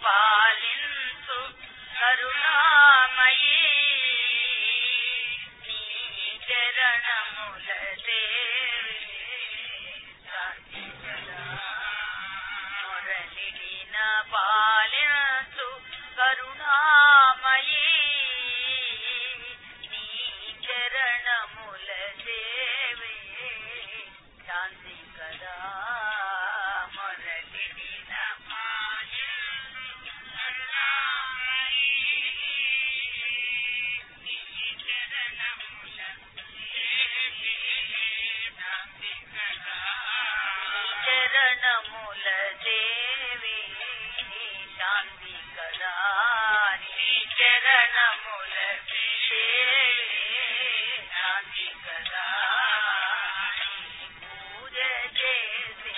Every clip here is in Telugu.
పాలించు కరుణామయీ నీ చరణములదే మురళిడిన పాలించు కరుణామయీ నీ చరణముల సేవే శాంతి కదా మురళిడిన పాలించు కరుణామయీ నీ చరణముల సేవే శాంతి కదా చరణముల దేవి శాంతి కదా నీ చరణముల దేవి శాంతి కదా పూజ చేసి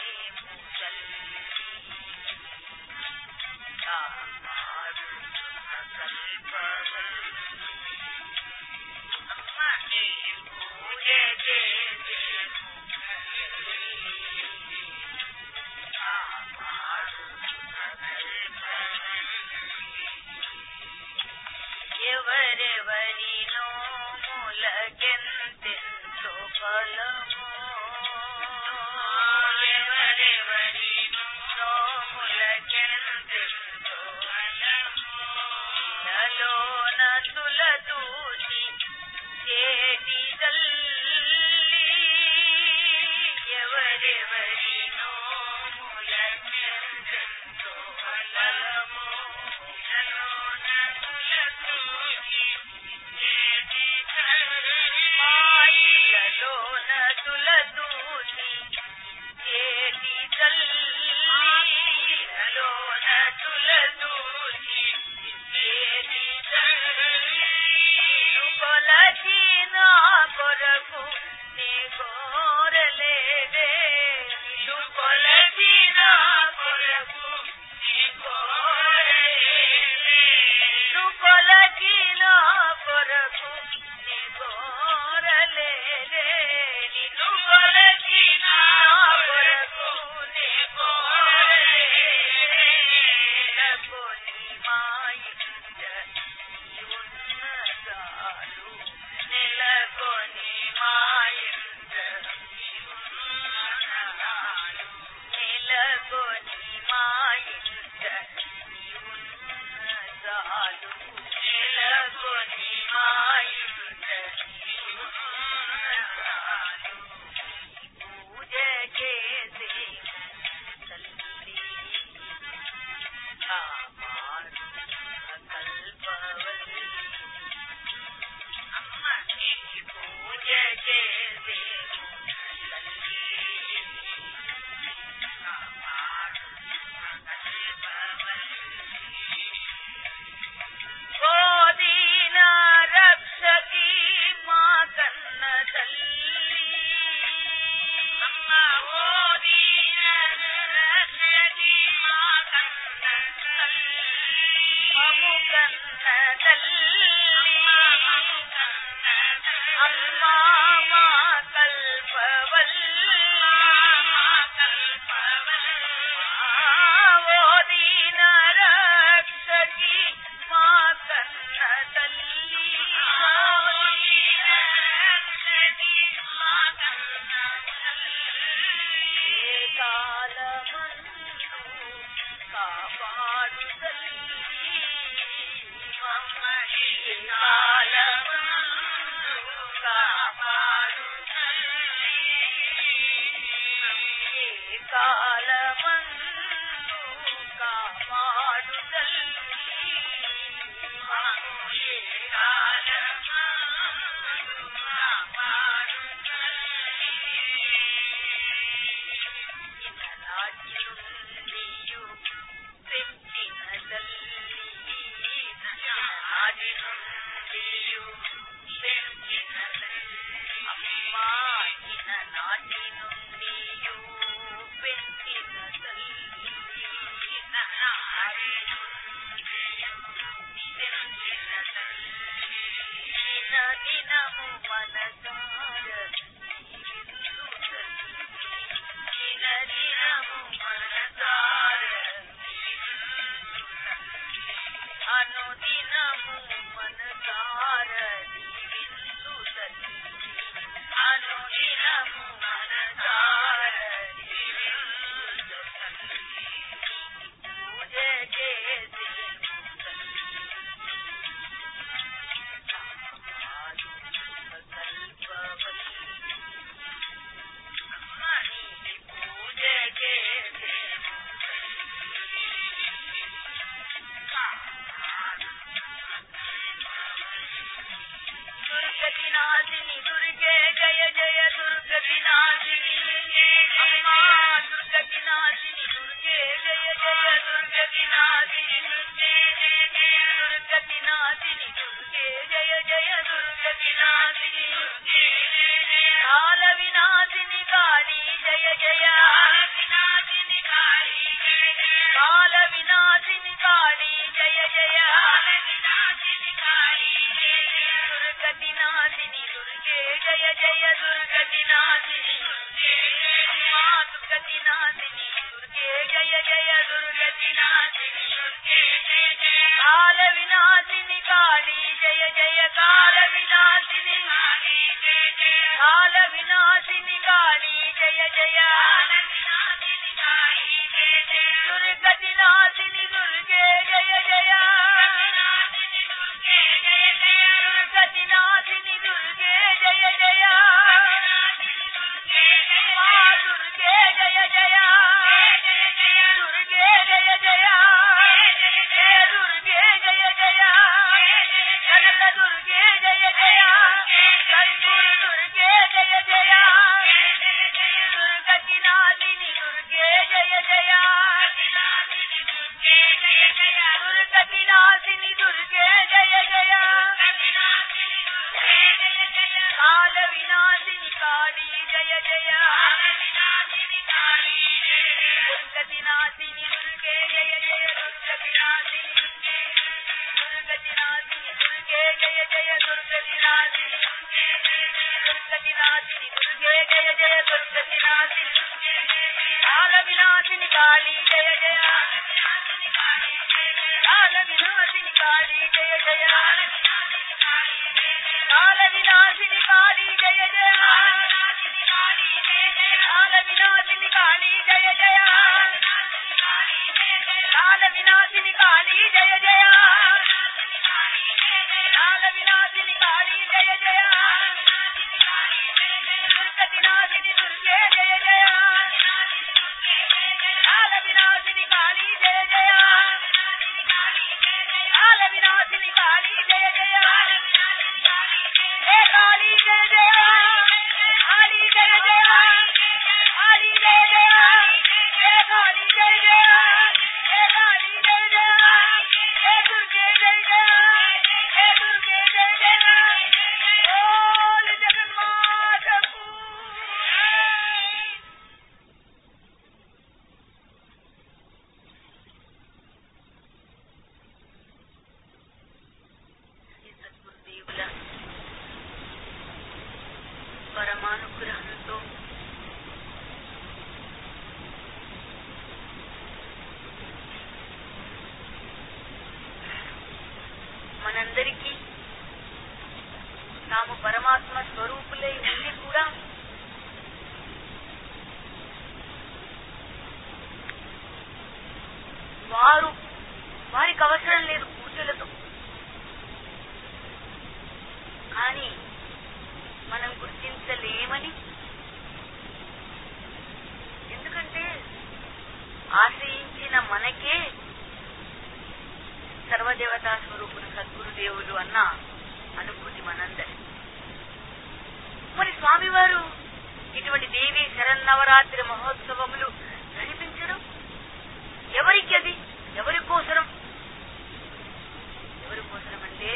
పూజ చేసి ఎవరెవరినో ములకెంతెంతో ఫలము ఎవరెవరినో ములకెంతెంతో ఫలము ఇలలోన తులతూచి చేటి తల్లి ఎవరెవరినో ములకెంతెంతో ఫలము ఇలలోన తులతూచి చేటి తల్లి మాయిలలోన తులతూచి చేటి తల్లి ఇలలోన తులతూచి చేటి తల్లి కొలచిన కొరకు నీ కోరలేదే కొలచిన కొరకు నీ కోరలేదే కొలచిన కొరకు నీ కోరలేదే నిన్ను కొలచిన కొరకు నీ కోరలేదే కొని మాయించ ఉన్నదాలు నెలకొని మాయించ ఉన్నదాలు నెలకొని మాయించ ఉన్నదాలు నెలకొని మాయించ ఉన్నదాలు పూజ చేసే తల్లి కాపాడు కల్పవల్లి అమ్మ నీ పూజ చేసే తల్లి కాపాడు కల్పవల్లి ఓ దీన రక్షకి మా కన్న తల్లి అమ్మ ఓ దీన రక్షకి మా కన్న తల్లి మము కన్న తల్లి అమ్మా మా కల్పవల్లి ఓ దీన రక్షకి మా కన్న తల్లి ఏ కాలమందు కాపాడు తల్లి మమ్మ ఏ కాలమందు కాపాడు తల్లి ఏ కాలమందు కాపాడు తల్లి మమ్మ ఏ కాలమందు కాపాడు తల్లి ఇతనాటి నుండియు పెంచిన తల్లి ఇతనాటి నుండియు పెంచిన తల్లి అమ్మా ఇతనాటి నుండియు పెంచిన దుర్గతి నాశిని దుర్గే జయ జయ దుర్గతి నాశిని దుర్గే జయ జయ కాల వినాశిని కాళీ జయ జయ కాల వినాశిని కాళీ జయ జయ కాల వినాశిని కాళీ జయ జయ వినాశిని కాళీ జయ జయ దుర్గతి నాశిని దుర్గే జయ జయ దుర్గే జయ జయ దుర్గతి నాశిని దుర్గే జయ జయ దుర్గే జయ జయ దుర్గే జయ జయ దుర్గే జయ జయ కనక దుర్గే జయ జయ కర్పూర దుర్గే జయ జయ దుర్గతి నాశిని దుర్గే జయ జయ దుర్గతి నాశిని దుర్గే జయ జయ కాల వినాశిని కాళీ జయ జయ దుర్గతి నాశిని దుర్గే జయ జయ దుర్గతి నాశిని దుర్గతి నాశిని దుర్గే జయ జయ దుర్గతి నాశిని దుర్గతి నాశిని దుర్గే జయ జయ దుర్గతి నాశిని కాల వినాశిని కాళీ జయ జయ కాల వినాశిని కాళీ జయ జయ కాల వినాశిని కాళీ జయ జయ కాల వినాశిని కాళీ జయ జయ కాల వినాశిని కాళీ జయ జయ కాల వినాశిని కాళీ జయ జయ దుర్గతి నాశిని దుర్గే జయ జయ కాల వినాశిని కాళీ జయ జయ కాల వినాశిని కాళీ జయ జయ హే కాళీ జయ జయ కాళీ జయ జయ కాళీ జయ జయ హే కాళీ జయ జయ హే కాళీ జయ జయ హే దుర్గే జయ జయ హే దుర్గే జయ జయ బోల్ జగన్మాతకు శ్రీ సద్గురుదేవుల పరమానుగ్రహంతో మనందరికీ తాము పరమాత్మ స్వరూపులై ఉండి కూడా వారికి అవసరం లేదు పూజలతో, కానీ మనం గుర్తించలేమని. ఎందుకంటే ఆశ్రయించిన మనకే సర్వదేవతా స్వరూపులు సద్గురుదేవులు అన్న అనుభూతి మనందరి. మరి స్వామివారు ఇటువంటి దేవీ శరన్నవరాత్రి మహోత్సవములు నడిపించడం ఎవరికి? అది ఎవరి కోసరం? ఎవరి కోసరం అంటే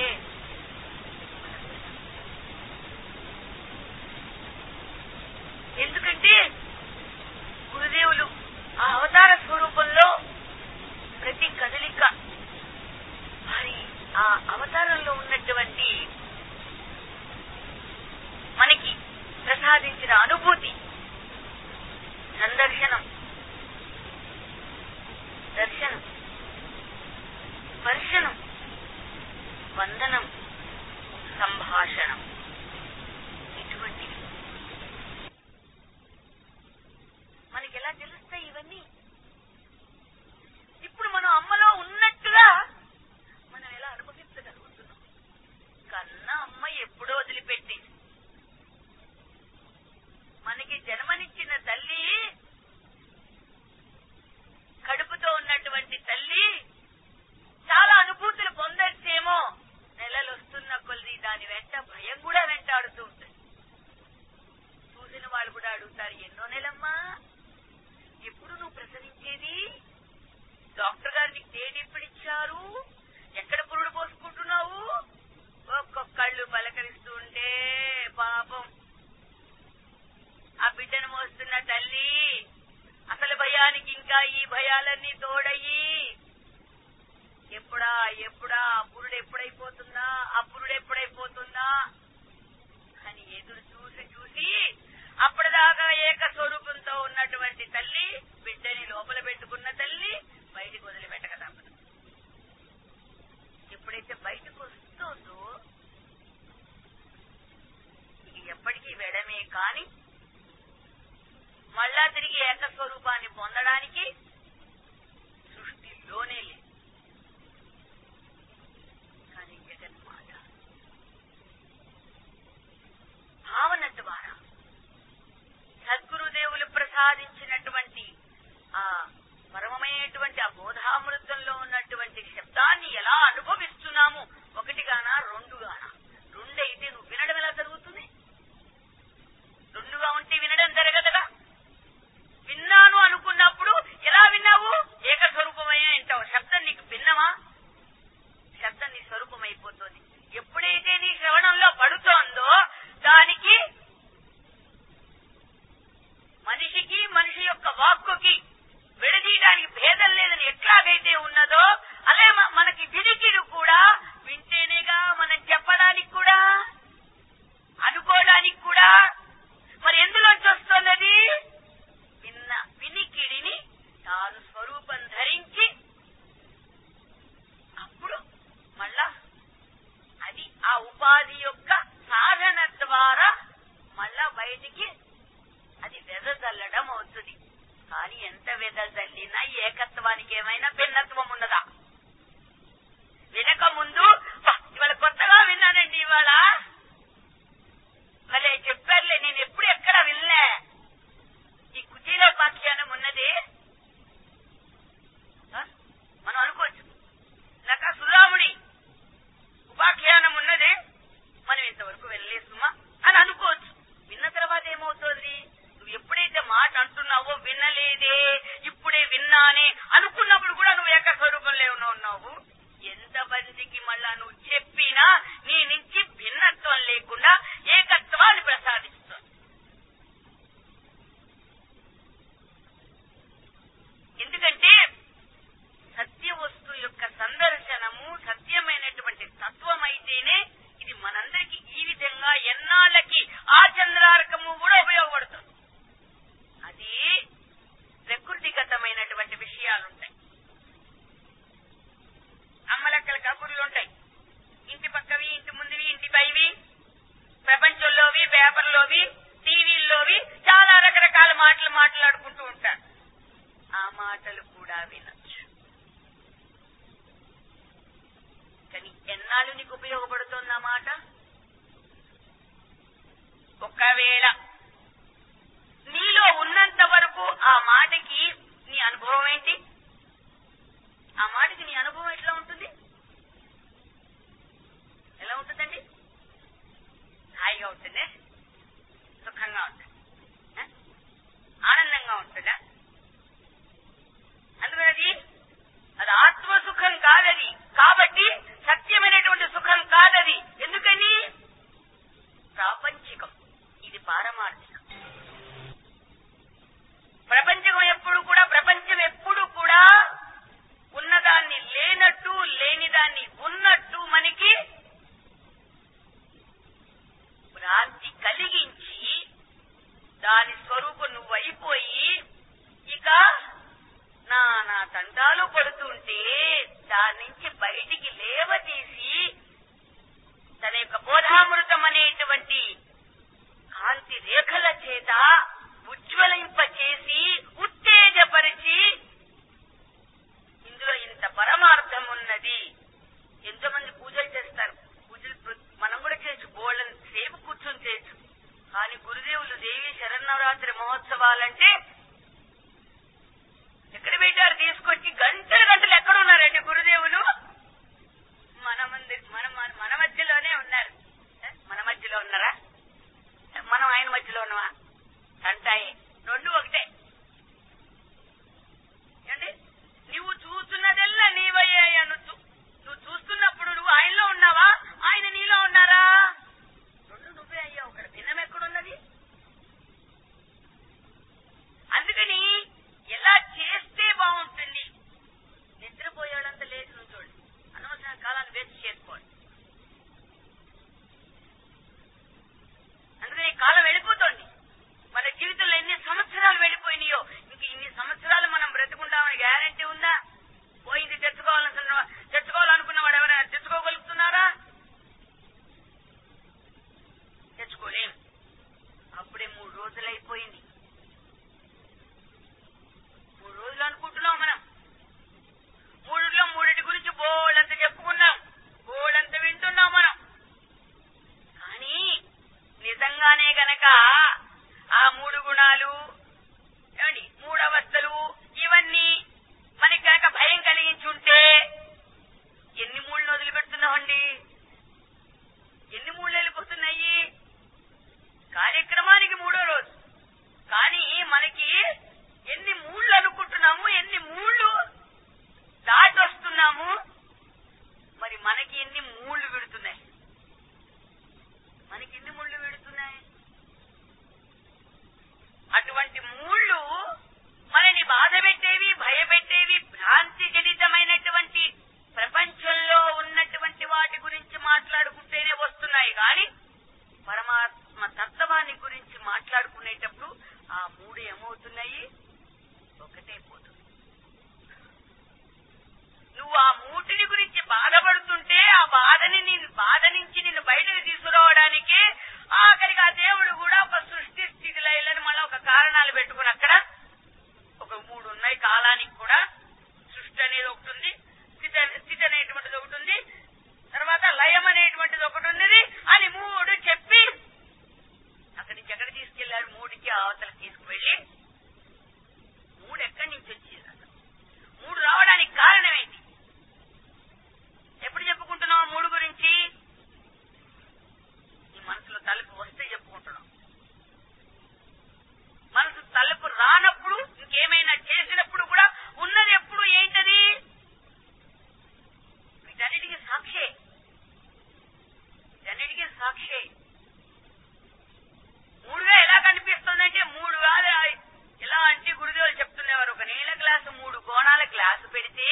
ఎందుకంటే గురుదేవులు ఆ అవతార స్వరూపంలో ప్రతి కదలిక మరి ఆ అవతారంలో ఉన్నటువంటి మనకి ప్రసాదించిన అనుభూతి సందర్శ తిరిగి ఏకస్వరూపాన్ని పొందడానికి సృష్టిలోనే లేదు. కానీ జగన్మాత భావన ద్వారా సద్గురుదేవులు ప్రసాదించినటువంటి ఆ పరమమైనటువంటి ఆ బోధామృతంలో ఉన్నటువంటి శబ్దాన్ని ఎలా అనుభవిస్తున్నాము, ఒకటిగానా రెండుగానా? రెండైతే నువ్వు వినడం ఎలా జరుగుతుంది? రెండుగా ఉంటే వినడం జరగదుగా. విన్నాను అనుకున్నప్పుడు ఎలా విన్నావు? ఏకస్వరూపమయ్యే వింటావు. శబ్దం నీకు భిన్నమా? శబ్దం నీ స్వరూపమైపోతుంది. ఎప్పుడైతే నీ శ్రవణంలో పడుతోందో దానికి మనిషికి మనిషి యొక్క వాక్కుకి విడదీయడానికి భేదం లేదని ఎట్లాగైతే ఉన్నదో అలా మనకి వినికిడు కూడా వింటేనేగా మనం చెప్పడానికి కూడా అనుకోవడానికి కూడా. మరి ఎందులోంచి వస్తున్నది? వినికిడిని తాను స్వరూపం ధరించి అప్పుడు మళ్ళా అది ఆ ఉపాధి యొక్క సాధన ద్వారా మళ్ళా బయటికి అది వెదజల్లడం అవుతుంది. కానీ ఎంత వెదజల్లినా ఏకత్వానికి ఏమైనా భిన్నత్వం ఉన్నదా? వినక ముందు ఇవాళ కొత్తగా విన్నానండి, ఇవాళ భలే చెప్పారులే, నేను ఎప్పుడు ఎక్కడ వినలే. ఈ కుటీరోపాఖ్యానం ఉన్నది మనం అనుకోవచ్చు, లేక సురాముడి ఉపాఖ్యానం ఉన్నది మనం ఇంతవరకు వెళ్ళలేసుమా అని అనుకోవచ్చు. విన్న తర్వాత ఏమవుతుంది? నువ్వు ఎప్పుడైతే మాట అంటున్నావో వినలేదే ఇప్పుడే విన్నానే అనుకున్నప్పుడు కూడా నువ్వు ఏకస్వరూపంలో ఉన్నావు. ఎంతమందికి మళ్ళా నువ్వు చెప్పినా నీ నుంచి భిన్నత్వం లేకుండా ఏకత్వాన్ని ప్రసాదిస్తుంది. ఎందుకంటే సత్య వస్తువు యొక్క సందర్శనము సత్యమైనటువంటి తత్వం అయితేనే ఇది మనందరికీ ఈ విధంగా ఎన్నాళ్ళకి ఆ చంద్రార్కము కూడా ఉపయోగపడుతుంది. అది ప్రకృతిగతమైనటువంటి విషయాలుంటాయి, అమ్మలక్కల కబుర్లుంటాయి, ఇంటి పక్కవి, ఇంటి ముందువి, ఇంటి పైవి, ప్రపంచంలోవి, పేపర్లోవి, టీవీల్లోవి చాలా రకరకాల మాటలు మాట్లాడుకుంటూ ఉంటారు. ఆ మాటలు కూడా వినొచ్చు. కానీ ఎన్నాళ్ళు నీకు ఉపయోగపడుతుంది ఆ మాట? ఒకవేళ నీలో ఉన్నంత వరకు ఆ మాటకి నీ అనుభవం ఏంటి? ఆ మాటకి నీ అనుభవం ఎట్లా ఉంటుంది? ఎలా ఉంటుందండి? హాయిగా ఉంటుందే, సుఖంగా ఉంటుంది, ఆనందంగా ఉంటుందా? అందుకని అది ఆత్మసుఖం కాదది. కాబట్టి సత్యమైనటువంటి సుఖం కాదది. ఎందుకని? ప్రాపంచికం, ఇది పారమార్థికం. ప్రపంచం ఎప్పుడు కూడా ఉన్నదాన్ని లేనట్టు, లేనిదాన్ని ఉన్నట్టు మనకి భ్రాంతి కలిగించి దాని స్వరూపం నువ్వైపోయి ఇక నా తండాలు పడుతుంటే దాని నుంచి బయటికి లేవతీసి తన యొక్క బోధామృతం అనేటువంటి కాంతి రేఖల చేత ఉజ్వలింపచేసి ఉత్తేజపరిచి ఇందులో ఇంత పరమార్థం ఉన్నది. ఎంతో మంది పూజలు చేస్తారు, పూజలు మనం కూడా చేయొచ్చు, బోళ్ళని సేపు కూర్చొని చేయొచ్చు. కానీ గురుదేవులు దేవి శరన్నవరాత్రి మహోత్సవాలంటే ఎక్కడ పెట్టారు? తీసుకొచ్చి గంటలు ఎక్కడున్నారండి గురుదేవులు? మన మధ్యలోనే ఉన్నారు. మన మధ్యలో ఉన్నారా? మనం ఆయన మధ్యలో ఉన్నావా? అంటాయి రెండు ఒకటే. ఏమండి, నువ్వు చూస్తున్నదల్లా నీవయ్యా అనొచ్చు. నువ్వు చూస్తున్నప్పుడు నువ్వు ఆయనలో ఉన్నావా, ఆయన నీలో ఉన్నారా? రెండు నువ్వే అయ్యా. ఒకటి భిన్నం ఎక్కడున్నది? అందుకని ఎలా చేస్తే బాగుంటుంది? నిద్రపోయేవాళ్ళంతా లేచి నుంచోండి, అనవసర కాలాన్ని వేస్ట్ చేసుకోండి. అందుకని కాలం వెళ్ళిపోతోంది. మన జీవితంలో ఎన్ని అయిపోతుంది. నువ్వు ఆ మూటిని గురించి బాధపడుతుంటే ఆ బాధ నుంచి నిన్ను బయటకు తీసుకురావడానికి ఆఖరికి ఆ దేవుడు కూడా ఒక సృష్టి స్థితి లయలను మళ్ళీ ఒక కారణాలు పెట్టుకుని అక్కడ ఒక 3 ఉన్నాయి. కాలానికి కూడా సృష్టి అనేది ఒకటి ఉంది, స్థితి అనేటువంటిది ఒకటి ఉంది, తర్వాత లయం అనేటువంటిది ఒకటి ఉన్నది అని 3 చెప్పి అక్కడి నుంచి ఎక్కడ తీసుకెళ్లారు? 3కి అవతల తీసుకువెళ్లి 3 ఎక్కడి నుంచి వచ్చేది? అసలు 3 రావడానికి కారణం ఏంటి? ఎప్పుడు చెప్పుకుంటున్నావు 3 గురించి? నీ మనసులో తలుపు వస్తే చెప్పుకుంటున్నావు. మనసు తలుపు రానప్పుడు ఇంకేమైనా చేసినప్పుడు కూడా ఉన్నది ఎప్పుడు ఏంటది? వీటన్నిటికీ సాక్షే. వీటన్నిటికీ సాక్షే. 3గా ఎలా కనిపిస్తుందంటే 3 కాదు. ఎలా అంటే గురుదేవులు చెప్తున్నవారు, ఒక నీళ్ళ గ్లాసు 3 కోణాల గ్లాసు పెడితే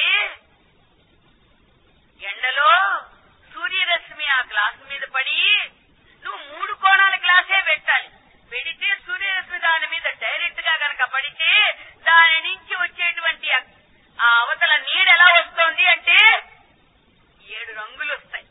ఎండలో సూర్యరశ్మి ఆ గ్లాసు మీద పడి నువ్వు 3 కోణాల గ్లాసే పెట్టాలి. పెడితే సూర్యరశ్మి దాని మీద డైరెక్ట్ గా గనక పడితే దాని నుంచి వచ్చేటువంటి ఆ అవతల నీడ ఎలా వస్తోంది అంటే 7 రంగులు వస్తాయి.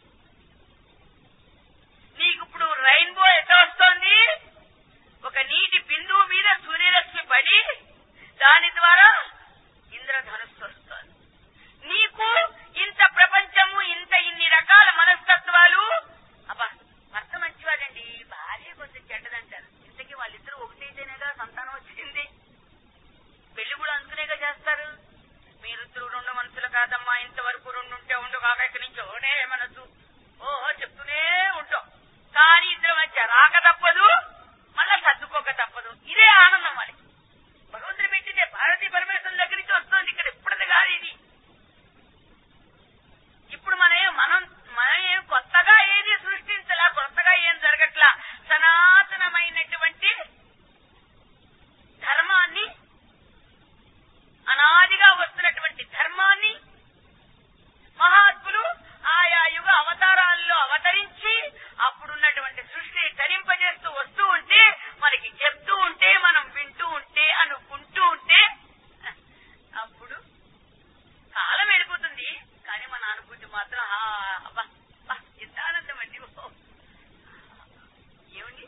నీకు ఇప్పుడు రెయిన్బో ఎట్లా వస్తోంది? ఒక నీటి బిందువు మీద సూర్యరశ్మి పడి దాని ద్వారా ఇంద్రధనుస్సు వస్తోంది. నీకు ఇంత ప్రపంచము, ఇన్ని రకాల మనస్తత్వాలు. అబ్బా భర్త మంచివాడండి, భార్య కొంచెం చెడ్డదంటారు. ఇంతకీ వాళ్ళిద్దరూ ఒకటైతేనేగా సంతానం వచ్చింది. పెళ్లి కూడా అందుకునేగా చేస్తారు. మీరిద్దరు 2 మనసులు కాదమ్మా, ఇంతవరకు 2 ఉంటే ఉండు కాక ఇక్కడి నుంచి ఒకటే మనసు ఓహో చెప్తూనే ఉంటాం. కానీ ఇద్దరు మధ్య రాక తప్పదు, మళ్ళా సర్దుకోక తప్పదు. ఇదే ఆనందం. మరి భగవంతుడు పెట్టితే భారతీ పరమేశ్వరుల దగ్గర నుంచి వస్తుంది. ఇక్కడ ఇప్పుడది కాదు ఇది. ఇప్పుడు మనం ఏం కొత్తగా ఏది సృష్టించలా, కొత్తగా ఏం జరగట్లా. సనాతనమైనటువంటి ధర్మాన్ని, అనాదిగా వస్తున్నటువంటి ధర్మాన్ని మహాత్ములు ఆయా యుగ అవతారాల్లో అవతరించి అప్పుడున్నటువంటి సృష్టిని తరింపజేస్తూ వస్తూ ఉంటే, మనకి చెప్తూ ఉంటే, మనం వింటూ ఉంటే, అనుకుంటూ ఉంటే అప్పుడు కాలం వెళ్ళిపోతుంది. కానీ మన అనుభూతి మాత్రం అబ్బా ఎంత ఆనందం అండి. ఏమండి,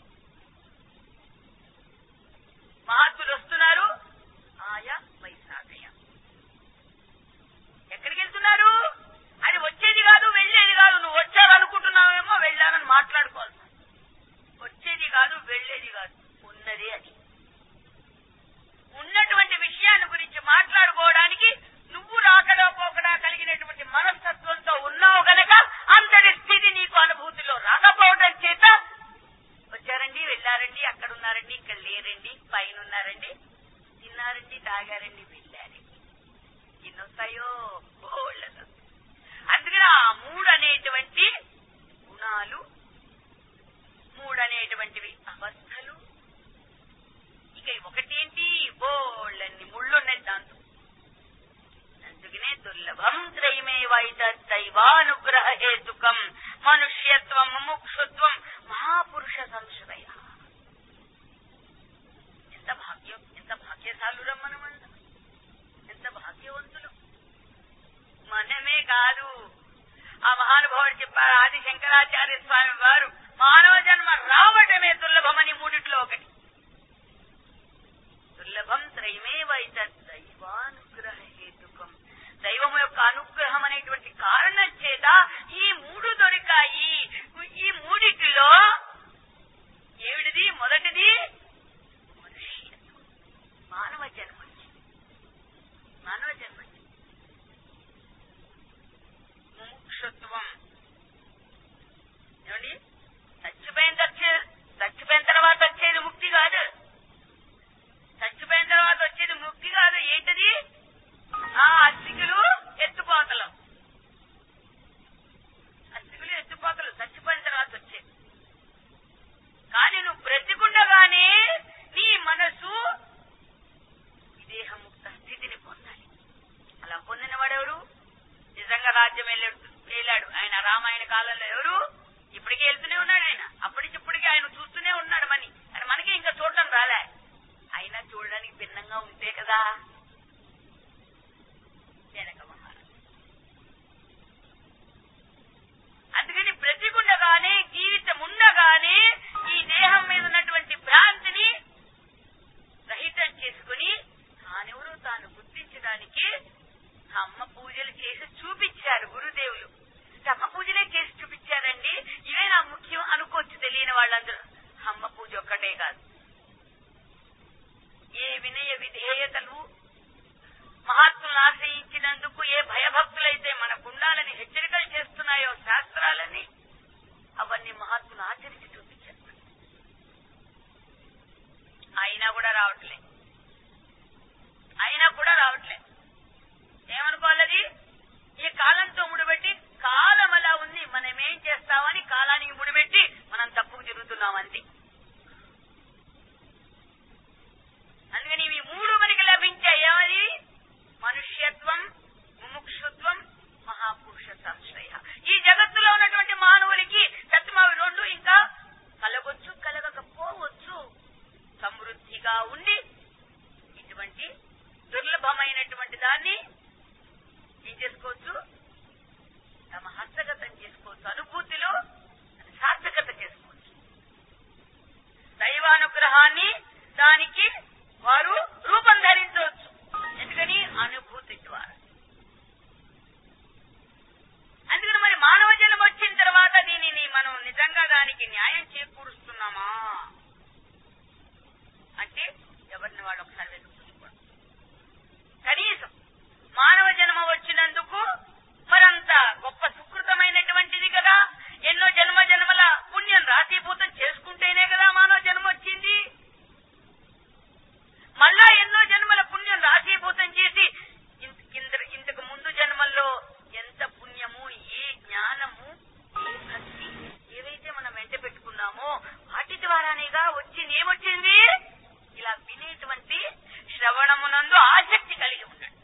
మహాత్ములు వస్తున్నారు ఆయా వైశాఖయ. ఎక్కడికి వెళ్తున్నారు? అది వచ్చేది కాదు, వెళ్లేది కాదు. నువ్వు వచ్చావనుకుంటున్నావేమో, వెళ్ళానని మాట్లాడుకోవాలి. వచ్చేది కాదు, వెళ్లేది కాదు, ఉన్నది. అది ఉన్నటువంటి విషయాన్ని గురించి మాట్లాడుకోవడానికి నువ్వు రాకడా పోకడా కలిగినటువంటి మనస్తత్వంతో ఉన్నావు గనక అంతటి స్థితి నీకు అనుభూతిలో రాకపోవడం చేత వచ్చారండి, వెళ్ళారండి, అక్కడున్నారండి, ఇక్కడ లేరండి, పైన ఉన్నారండి, తిన్నారండి, తాగారండి, వెళ్ళారండి. ఎన్నొస్తాయో బోళ్ళను. అందుకని ఆ 3 అనేటువంటి గుణాలు, 3 అనేటువంటివి అవస్థలు. ఇక ఒకటేంటి? బోళ్ళన్ని ముళ్ళున్నాయి దాంతో. అందుకనే దుర్లభం త్రయమేవైతైవానుగ్రహ హేతుకం మనుష్యత్వం ముముక్షుత్వం మహాపురుష సంశ్రయ. ఎంత భాగ్యం, ఎంత భాగ్యశాలురం మనమంతా, ఎంత భాగ్యవంతులు. మనమే కాదు, ఆ మహానుభావుడు చెప్పారు ఆది శంకరాచార్య స్వామి వారు, మానవ జన్మ రావటమే దుర్లభమని 3ట్లో ఒకటి. దుర్లభం త్రయమేవైతైవానుగ్రహ హేతుకం. దైవం యొక్క అనుగ్రహం అనేటువంటి కారణం చేత ఈ 3 దొరికాయి. ఈ 3టిలో ఏమిటిది? మొదటిది మనుష్యత్వం, మానవ జన్మ. మానవ జన్మ ముముక్షుత్వం. ఏమండి, చచ్చిపోయిన తర్వాత వచ్చేది ముక్తి కాదు. చచ్చిపోయిన తర్వాత వచ్చేది ముక్తి కాదు. ఏంటది? ఆ అస్థికులు ఎత్తుపోతలు. అస్థికులు ఎత్తుపోతలు చచ్చిపోయిన తర్వాత వచ్చేది. కానీ నువ్వు బ్రతికుండగానే నీ మనసు విదేహముక్త స్థితిని పొందాలి. అలా పొందిన వాడెవరు? నిజంగా రాజ్యం వెళ్ళాడు ఆయన. రామాయణ కాలంలో ఎవరు? ఇప్పటికే వెళ్తూనే ఉన్నాడు ఆయన. అప్పటికిప్పటికీ ఆయన చూస్తూనే ఉన్నాడు. మనకి ఇంకా చూడటం రాలే. అయినా చూడడానికి భిన్నంగా ఉంటే కదా జనక మహారాజు. అందుకని బ్రతికుండగానే, జీవితం ఉండగానే ఈ దేహం మీద ఉన్నటువంటి భ్రాంతిని రహితం చేసుకుని తానెవరో తాను గుర్తించడానికి అమ్మ పూజలు చేసి చూపించారు గురుదేవులు. అమ్మ పూజలే చేసి చూపించారండి, ఇవే నా ముఖ్యం అనుకోవచ్చు తెలియని వాళ్ళందరూ. అమ్మ పూజ ఒక్కటే కాదు, ఏ వినయ విధేయతలు మహాత్ములను ఆశ్రయించినందుకు ఏ భయభక్తులైతే మనకుండాలని హెచ్చరికలు చేస్తున్నాయో శాస్త్రాలని, అవన్నీ మహాత్ములు ఆచరించి చూపించారు. అయినా కూడా రావట్లే. ఏమనుకోవాలది? ఈ కాలంతో ముడిపెట్టి, కాలం అలా ఉంది, మనమేం చేస్తామని కాలానికి ముడిపెట్టి మనం తప్పుకు తిరుగుతున్నాం అంతే. అందుకని ఇవి మూడు మనకి లభించాయి. ఏమది? మనుష్యత్వం, ముముక్షుత్వం, మహాపురుష సంశ్రయ. ఈ జగత్తులో ఉన్నటువంటి మానవులకి సత్యమవి రెండు ఇంకా కలగొచ్చు, కలగకపోవచ్చు. సమృద్ధిగా ఉండి ఇటువంటి దుర్లభమైనటువంటి దాన్ని ఏం చేసుకోవచ్చు? తమ హస్తగతం చేసుకోవచ్చు, అనుభూతిలో సార్థకత చేసుకోవచ్చు. దైవానుగ్రహాన్ని దానికి వారు రూపం ధరించవచ్చు. ఎందుకని? అనుభూతి ద్వారా. అందుకని మరి మానవ జన్మ వచ్చిన తర్వాత దీనిని మనం నిజంగా దానికి న్యాయం చేకూరుస్తున్నామా అంటే ఎవరిని వాళ్ళు ఒకసారి వెతుకుతున్నారు. కనీసం మానవ జన్మ వచ్చినందుకు మరంత గొప్ప సుకృతమైనటువంటిది కదా. ఎన్నో జన్మల పుణ్యం రాశీభూతం చేసుకుంటేనే కదా మానవ జన్మ వచ్చింది. మళ్ళా ఎన్నో జన్మల పుణ్యం రాశీభూతం చేసి ఇంతకు ముందు జన్మల్లో ఎంత పుణ్యము, ఏ జ్ఞానము, ఏ భక్తి ఏవైతే మనం వెంట పెట్టుకున్నామో వాటి ద్వారానేగా వచ్చింది. ఏమొచ్చింది? ఇలా వినేటువంటి శ్రవణమునందు ఆసక్తి కలిగి ఉన్నాడు.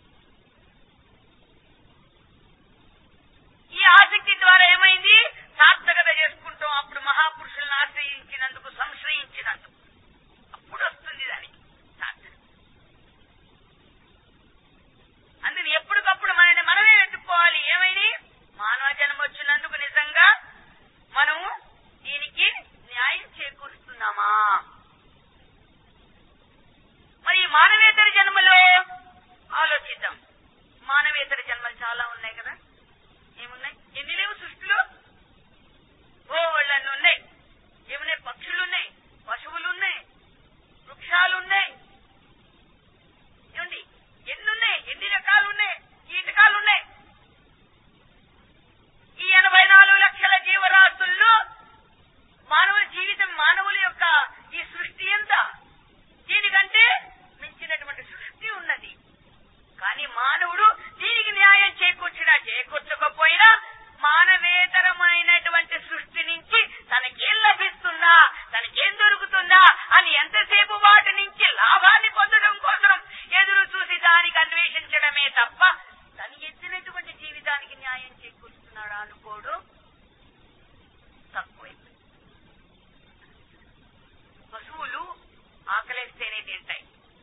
ఈ ఆసక్తి ద్వారా ఏమైంది? సార్థకత చేసుకుంటాం. అప్పుడు మహాపురుషులను ఆశ్రయించినందుకు, సంశ్రయించినందుకు అప్పుడు వస్తుంది దానికి సార్థకత. అందుకని ఎప్పటికప్పుడు మనమే వెతుక్కోవాలి. ఏమైంది? మానవ జన్మ వచ్చినందుకు నిజంగా మనము దీనికి న్యాయం చేకూరుస్తున్నామా? మరి మానవేతర జన్మలో ఆలోచిద్దాం. మానవేతర జన్మలు చాలా ఉన్నాయి కదా. ఏమున్నాయి? ఎన్ని లేవు సృష్టిలో? వాళ్ళన్నీ ఉన్నాయి. ఏమున్నాయి? పక్షులున్నాయి, పశువులున్నాయి, వృక్షాలున్నాయి. ఏమండి? ఎన్నున్నాయి? ఎన్ని రకాలున్నాయి? కీటకాలున్నాయి. ఈ 84 లక్షల జీవరాశుల్లో మానవుల జీవితం, మానవుల యొక్క ఈ సృష్టి ఎంత? దీనికంటే మించినటువంటి సృష్టి ఉన్నది. కానీ మానవుడు దీనికి న్యాయం చేకూర్చినా చేకూర్చకపోయినా మానవేతరమైనటువంటి సృష్టి నుంచి తనకేం లభిస్తుందా, తనకేం దొరుకుతుందా అని ఎంతసేపు వాటి నుంచి లాభాన్ని పొందడం కోసం ఎదురు చూసి దానికి అన్వేషించడమే తప్ప తను ఎత్తినటువంటి జీవితానికి న్యాయం చేకూరుస్తున్నాడా అనుకోవడం తక్కువైంది. పశువులు ఆకలేస్తేనే తింటాయి.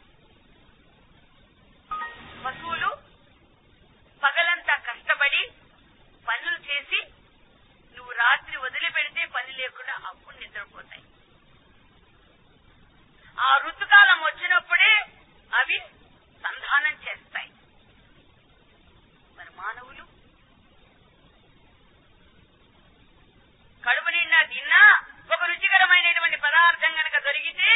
పశువులు పగలంతా కష్టపడి పనులు చేసి నువ్వు రాత్రి వదిలిపెడితే పని లేకుండా అప్పుడు నిద్రపోతాయి. ఆ ఋతుకాలం వచ్చినప్పుడే అవి సంధానం చేస్తాయి. మరి మానవులు కడుపు నిండా తిన్నా ఒక రుచికరమైనటువంటి పదార్థం కనుక దొరికితే,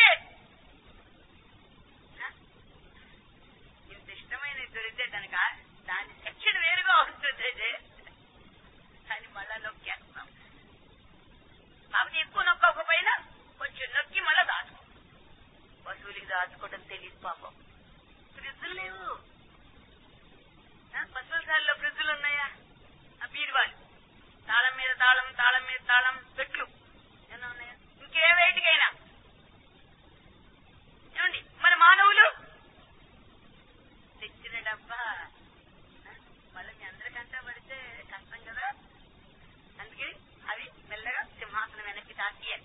ఇంత ఇష్టమైనది దొరికితే దాని శిక్షణ వేరుగా ఉంటుంది. కానీ మళ్ళా నొక్కేస్తున్నాం. కాబట్టి ఎక్కువ నొక్కకపోయినా కొంచెం నొక్కి మళ్ళా దాచుకో. పశువులకి దాచుకోవడం తెలియదు పాపం. ఫ్రిడ్జులు లేవు. పశువుల సార్లో ఫ్రిడ్జులు ఉన్నాయా? ఆ బీరువాలు, తాళం మీద తాళం, తాళం మీద తాళం, పెట్లు ఏమన్నా ఉన్నాయా? ఇంకే వేటికైనా. ఏమండి? మన మానవులు తెచ్చిన డబ్బా మళ్ళీ మీ అందరికంటా పడితే కష్టం కదా. అందుకే అవి మెల్లగా సింహాసనం వెనక్కి దాచేయాలి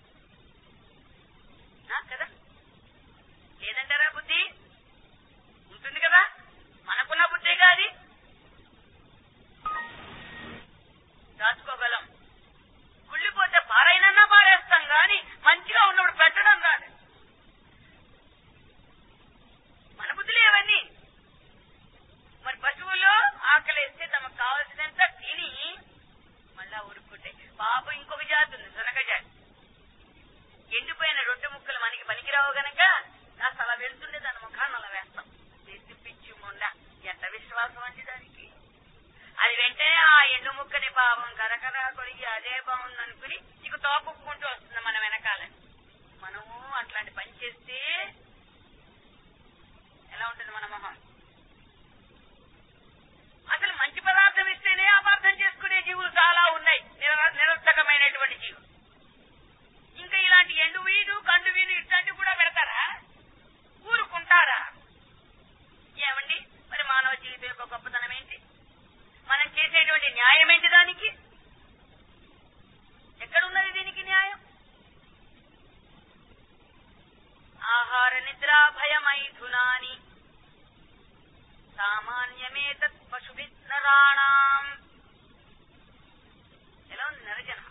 కదా. లేదంటారా? బుద్ధి ఉంటుంది కదా, మనకున్న బుద్ధే కాదు. అదే బాగుంది అనుకుని ఇక తోపుకుంటూ వస్తుంది మన వెనకాలని. మనము అట్లాంటి పని చేస్తే ఎలా ఉంటుంది మన మొహం? అసలు మంచి పదార్థం ఇస్తేనే అపార్థం చేసుకునే జీవులు చాలా ఉన్నాయి, నిరర్థకమైనటువంటి జీవులు. ఇంకా ఇలాంటి ఎండు వీడు కండు వీడు ఇట్లాంటివి కూడా పెడతారా? ఊరుకుంటారా? ఏమండి మరి మానవ జీవితం యొక్క గొప్పతనం ఏంటి? మనం చేసేటువంటి న్యాయం ఏంటి? దానికి ఎక్కడున్నది దీనికి న్యాయం? ఆహార నిద్రా భయమైథునాని సామాన్యమేతత్ పశుభిన్నరాణాం. ఎలా ఉంది నరజన్మ?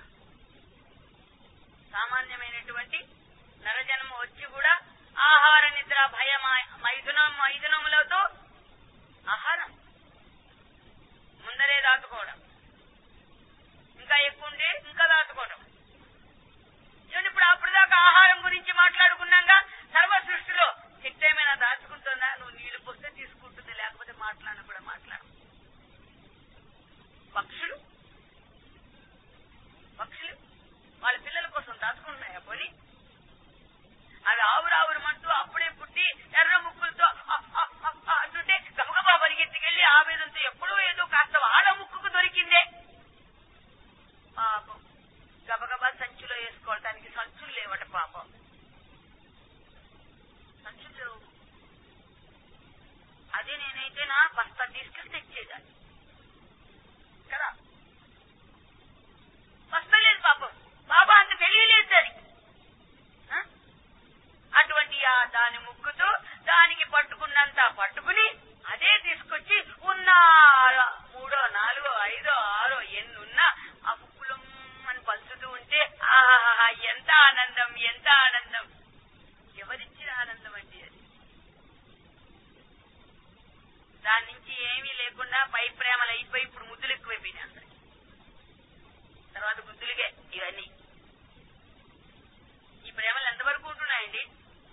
సామాన్యమైనటువంటి నరజన్మ వచ్చి కూడా ఆహార నిద్ర భయ మైథునములతో ఆహారం ముందరే దాచుకోవడం, ఇంకా ఎక్కువ ఉండే ఇంకా దాచుకోవడం. చూడండి, ఇప్పుడు అప్పుడు దాకా ఆహారం గురించి మాట్లాడుకున్నాగా, సర్వ సృష్టిలో శక్తి ఏమైనా దాచుకుంటుందా? నువ్వు నీళ్లు పోస్తే తీసుకుంటుంది, లేకపోతే మాట్లాడను కూడా మాట్లాడు. పక్షులు వాళ్ళ పిల్లల కోసం దాచుకుంటున్నాయా? పోనీ అవి ఆవురావురమంటూ అప్పుడే పుట్టి ఎర్ర ముక్కులతో అంటుంటే గబగబా పరిగెత్తికెళ్లి ఆవేదంతో ఎప్పుడో ఏదో కాస్త వాళ్ళ ముక్కుకు దొరికిందే పాపం గబగబా సంచులో వేసుకోవటానికి సంచులు లేవట. పాపం సంచులు లేవు. అదే నేనైతే నా బస్తా తీసుకెళ్లి తెచ్చేదాన్ని కదా. బస్తా లేదు పాపం, బాబా అంత తెలియలేదు దానికి. అటువంటి దాని ముక్కుతో దానికి పట్టుకున్నంత పట్టుకుని అదే తీసుకొచ్చి ఉన్న 3, 4, 5, 6 ఎన్నున్నా ఆ ముక్కులు అని పలుచుతూ ఉంటే ఆహా ఎంత ఆనందం, ఎంత ఆనందం! ఎవరిచ్చిన ఆనందం అండి అది. దాని నుంచి ఏమీ లేకుండా పై ప్రేమలు అయిపోయి ఇప్పుడు ముద్దులు ఎక్కువైపోయినాయి అందరికి. తర్వాత ముద్దులుగే ఇవన్నీ. ఈ ప్రేమలు ఎంతవరకు ఉంటున్నాయండి?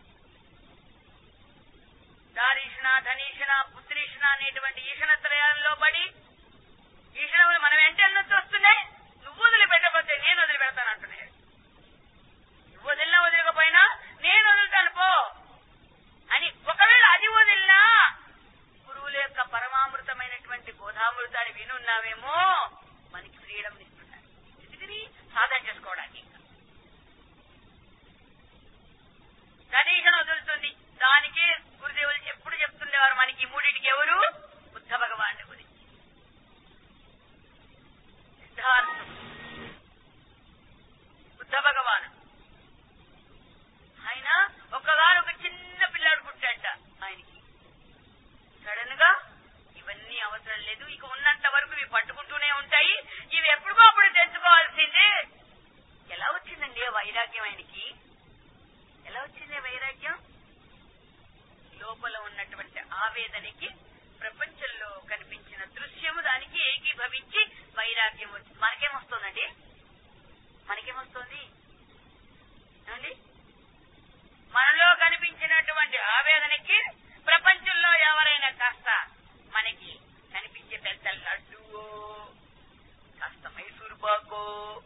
దారీషణ, ధనీషణ, పుత్రీషణ అనేటువంటి ఈషణత్రయాల్లో పడి ఈషణములు మనం వెంట ఎన్నొచ్చి వస్తున్నాయి. నువ్వు వదిలిపెట్టకపోతే నేను వదిలిపెడతాను అంటున్నాయి. నువ్వు వదిలినా వదలకపోయినా నేను వదులుతాను పో అని. ఒకవేళ అది వదిలినా గురువుల యొక్క పరమామృతమైనటువంటి బోధామృతాన్ని వినున్నావేమో మనకి ఫ్రీడమ్ ఇస్తున్నారు ఇది సాధన చేసుకోవడానికి. ధనీషణ వదులుతుంది. దానికి గురుదేవులు ఎప్పుడు చెప్తుండేవారు మనకి మూడింటికి. ఎవరు? బుద్ధ భగవానుడి గురించి. సిద్ధార్థుడు బుద్ధ భగవాను ఆయన ఒక్కగానొక చిన్న పిల్లాడు పుట్టాట. ఆయనకి సడన్ గా ఇవన్నీ అవసరం లేదు, ఇక ఉన్నంత వరకు ఇవి పట్టుకుంటూనే ఉంటాయి, ఇవి ఎప్పుడుకో అప్పుడు తెచ్చుకోవాల్సిందే. ఎలా వచ్చిందండి వైరాగ్యం ఆయనకి? ఎలా వచ్చింది వైరాగ్యం? లోపల ఉన్నటువంటి ఆవేదనకి ప్రపంచంలో కనిపించిన దృశ్యము దానికి ఏకీభవించి వైరాగ్యం వచ్చి. మనకేమొస్తోందండి? మనకేమొస్తోంది అండి? మనలో కనిపించినటువంటి ఆవేదనకి ప్రపంచంలో ఎవరైనా కాస్త మనకి కనిపించే పెద్ద లడ్డువో కాస్త మైసూరు పాకో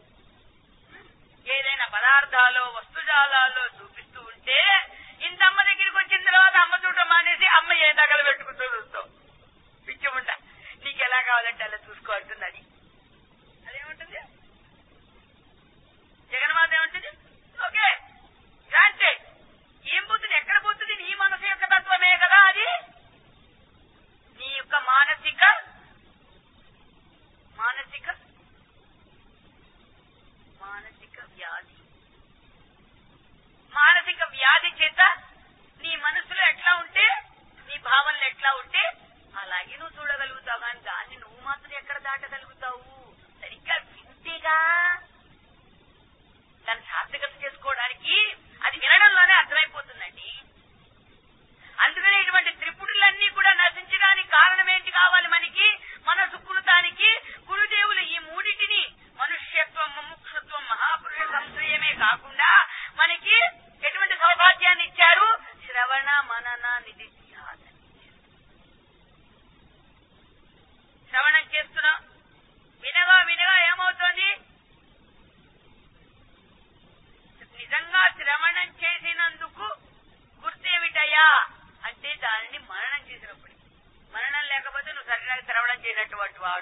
ఏదైనా పదార్థాలు వస్తుజాలాల్లో చూపిస్తూ ఉంటే ఇంత అమ్మ దగ్గరికి వచ్చిన తర్వాత అమ్మ చూడటం మానేసి అమ్మ ఏ తగలు పెట్టుకుంటూ చూస్తావు. పిచ్చిముంట, నీకు ఎలా కావాలంటే అలా చూసుకోవాల్సింది. అది అదేముంటుంది? జగన్మాత ఏముంటుంది? Okay granted. ఏం పోతుంది? ఎక్కడ పోతుంది? నీ మనసు యొక్క తత్వమే కదా అది.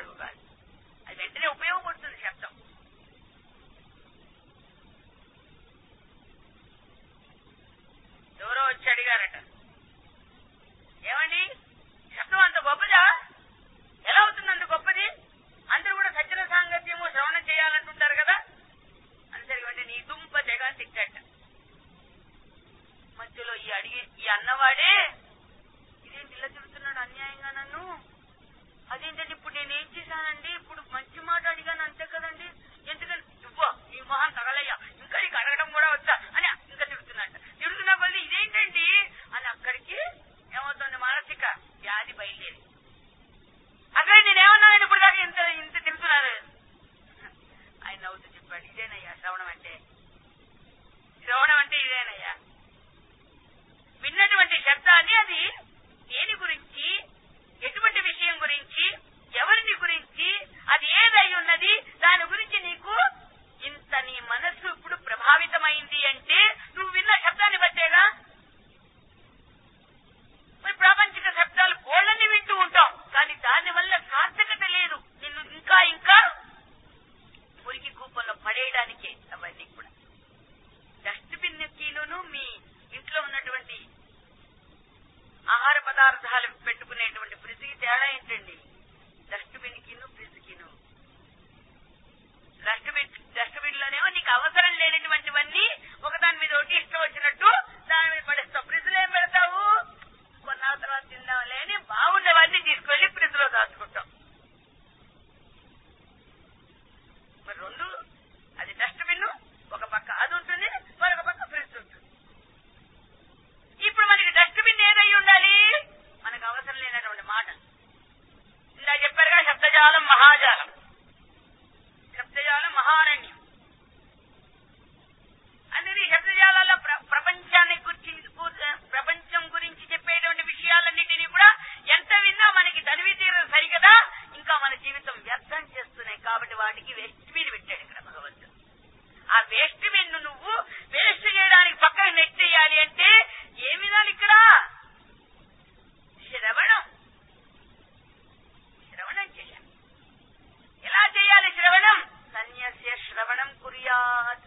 మరుగు కాదు. అది వెంటనే ఉపయోగపడుతుంది శబ్దం. ఎవరో వచ్చి అడిగారట, ఏమండి శబ్దం అంత గొప్పదా, ఎలా అవుతుంది అంత గొప్పది, అందరూ కూడా సజ్జన సాంగత్యము శ్రవణం చేయాలంటుంటారు కదా అని. సరి అంటే నీ దుంప తెగ తిట్టట. మధ్యలో ఈ అన్నవాడే ఇదేంటి ఇలా తిడుతున్నాడు అన్యాయంగా నన్ను, అదేంటంటే ఇప్పుడు నేనేం చేశానండి, ఇప్పుడు మంచి మాట అడిగాను అంతే కదండి, ఎందుకని నువ్వు ఈ మొహం తగలయ్యా, ఇంకా నీకు అడగడం కూడా వచ్చా అని ఇంకా తిడుతున్నట్ట. తిడుతున్నా కొద్ది ఇదేంటండి అని అక్కడికి ఏమవుతుంది, మానసిక వ్యాధి బయలుదేరి. అక్కడ నేనేమన్నానండి ఇప్పుడు దాకా ఇంత తిడుతున్నారు. ఆయన నవ్వుతూ చెప్పాడు, ఇదేనయ్యా శ్రవణం అంటే, శ్రవణం అంటే ఇదేనయ్యా. విన్నటువంటి శబ్దాన్ని అది దేని గురించి, ఎటువంటి విషయం గురించి, ఎవరిని గురించి, అది ఏదై ఉన్నది, దాని గురించి నీకు ఇంత నీ మనస్సు ఇప్పుడు ప్రభావితమైంది అంటే నువ్వు విన్న శబ్దాన్ని బట్టేగా. మరి ప్రాపంచిక శబ్దాలు కోళ్ళని వింటూ ఉంటాం, కానీ దానివల్ల సార్థకత లేదు, నిన్ను ఇంకా ఇంకా మురికి కూపంలో పడేయడానికే అవన్నీ కూడా. డస్ట్బిన్ కీలోను మీ ఇంట్లో ఉన్నటువంటి ఆహార పదార్థాలు పెట్టుకునేటువంటి ఫ్రిడ్జ్కి తేడా ఏంటండి? డస్ట్బిన్ కిను ఫ్రిడ్జ్ కిను. డస్ట్బిన్ లోనేమో నీకు అవసరం లేనటువంటివన్నీ ఒకదాని మీద ఒకటి ఇష్టం వచ్చినట్టు దాని మీద పడేస్తావు. ఫ్రిడ్జ్ లో ఏం పెడతావు, కొన్న తర్వాత తిందాం లేని బాగున్నవన్నీ తీసుకెళ్లి ఫ్రిడ్జ్ లో దాచుకుంటాం. మరి రెండు, అది డస్ట్బిన్ ఒక పక్క అది ఉంటుంది, మరొక పక్క ఫ్రిడ్జ్ ఉంటుంది. ఇప్పుడు మనకి డస్ట్బిన్ ఏదై ఉండాలి, మనకు అవసరం లేనటువంటి మాట. ఇందా చెప్పారుగా శబ్దజాలం మహాజాలం, శబ్దజాలం మహారణ్యం. అందుకని శబ్దజాలాల్లో ప్రపంచం గురించి చెప్పేటువంటి విషయాలన్నింటినీ కూడా ఎంత విన్నా మనకి తనివి తీరదు సరికదా, ఇంకా మన జీవితం వ్యర్థం చేస్తున్నాయి. కాబట్టి వాటికి వేస్ట్ బిన్ పెట్టాడు ఇక్కడ భగవంతుడు. ఆ వేస్ట్ బిన్ నువ్వు వేస్ట్ చేయడానికి పక్కన నెట్టేయాలి అంటే ఏమి వినాలి ఇక్కడ? శ్రవణం. శ్రవణం చేయాలి. ఎలా చేయాలి శ్రవణం? సన్యస్య శ్రవణం కుర్యాత్.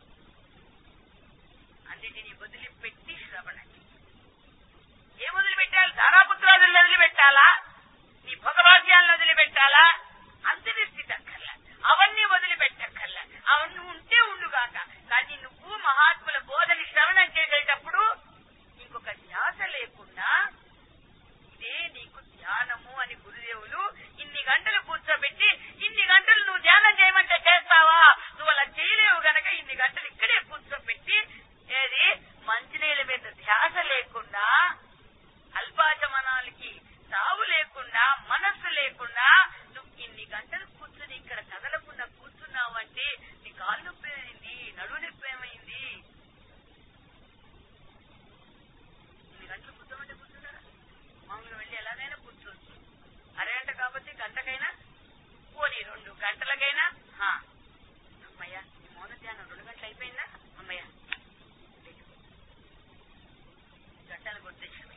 అన్నిటినీ వదిలిపెట్టి శ్రవణం. ఏం వదిలిపెట్టాలి? తారాపుత్రాదులను వదిలిపెట్టాలా, నీ భోగభాగ్యాలను వదిలిపెట్టాలా, అంతరిస్థితి అక్కర్లా, అవన్నీ వదిలిపెట్టక్కర్లా. అవన్నీ ఉంటే ఉండుగాక, కానీ నువ్వు మహాత్ముల బోధని శ్రవణం చేసేటప్పుడు ఇంకొక ధ్యాస లేకుండా ఇదే నీకు ధ్యానము అని గురుదేవులు ఇన్ని గంటలు కూర్చోబెట్టి, ఇన్ని గంటలు నువ్వు ధ్యానం చేయమంటే చేస్తావా? నువ్వు అలా చేయలేవు గనక ఇన్ని గంటలు ఇక్కడే కూర్చోబెట్టి ఏది మంచినీళ్ళ మీద ధ్యాస లేకుండా, అల్పాచమనాలకి తావు లేకుండా, మనస్సు లేకుండా నువ్వు ఇన్ని గంటలు కూర్చుని ఇక్కడ కదలకుండా కూర్చున్నావు అంటే నీ కాళ్ళు నొప్పి ఏమైంది, నడువు నొప్పి ఏమైంది? ఇన్ని గంటలు కూర్చోమంటే కూర్చున్నారా? మామూలుగా వెళ్ళి ఎలాగైనా కూర్చోవచ్చు. అరగంట కాబట్టి గంటకైనా, పోనీ 2 గంటలకైనా. అమ్మయ్యా ఈ మౌన ధ్యానం 2 గంటలు అయిపోయిందా, అమ్మయ్యా గంటలు గుర్తించడమే.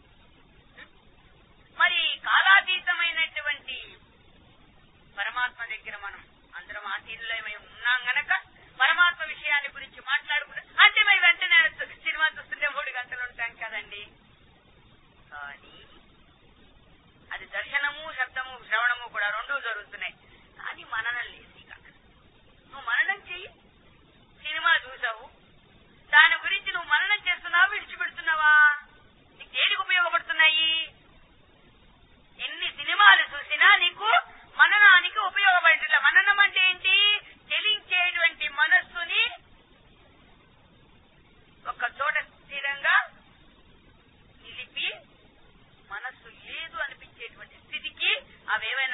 మరి కాలాతీతమైనటువంటి పరమాత్మ దగ్గర మనం అందరం ఆసీనులమై ఉన్నాం గనక పరమాత్మ విషయాన్ని గురించి మాట్లాడుకుంటాం అంటే మేము వెంటనే సినిమా చూస్తుంటే 3 గంటలు ఉంటాం కదండి. కానీ అది దర్శనము, శబ్దము, శ్రవణము కూడా 2 జరుగుతున్నాయి. కానీ మననం లేదు. ఇక నువ్వు మననం చెయ్యి. సినిమా చూసావు, దాని గురించి నువ్వు మననం చేస్తున్నావా, విడిచిపెడుతున్నావా? నీకు దేనికి ఉపయోగపడుతున్నాయి? ఎన్ని సినిమాలు చూసినా నీకు మననానికి ఉపయోగపడట్లేదు. మననం అంటే ఏంటి? చెలించేటువంటి మనస్సుని ఒక చోట స్థిరంగా నిలిపి మనస్సు లేదు అనిపించేటువంటి స్థితికి అవేవైనా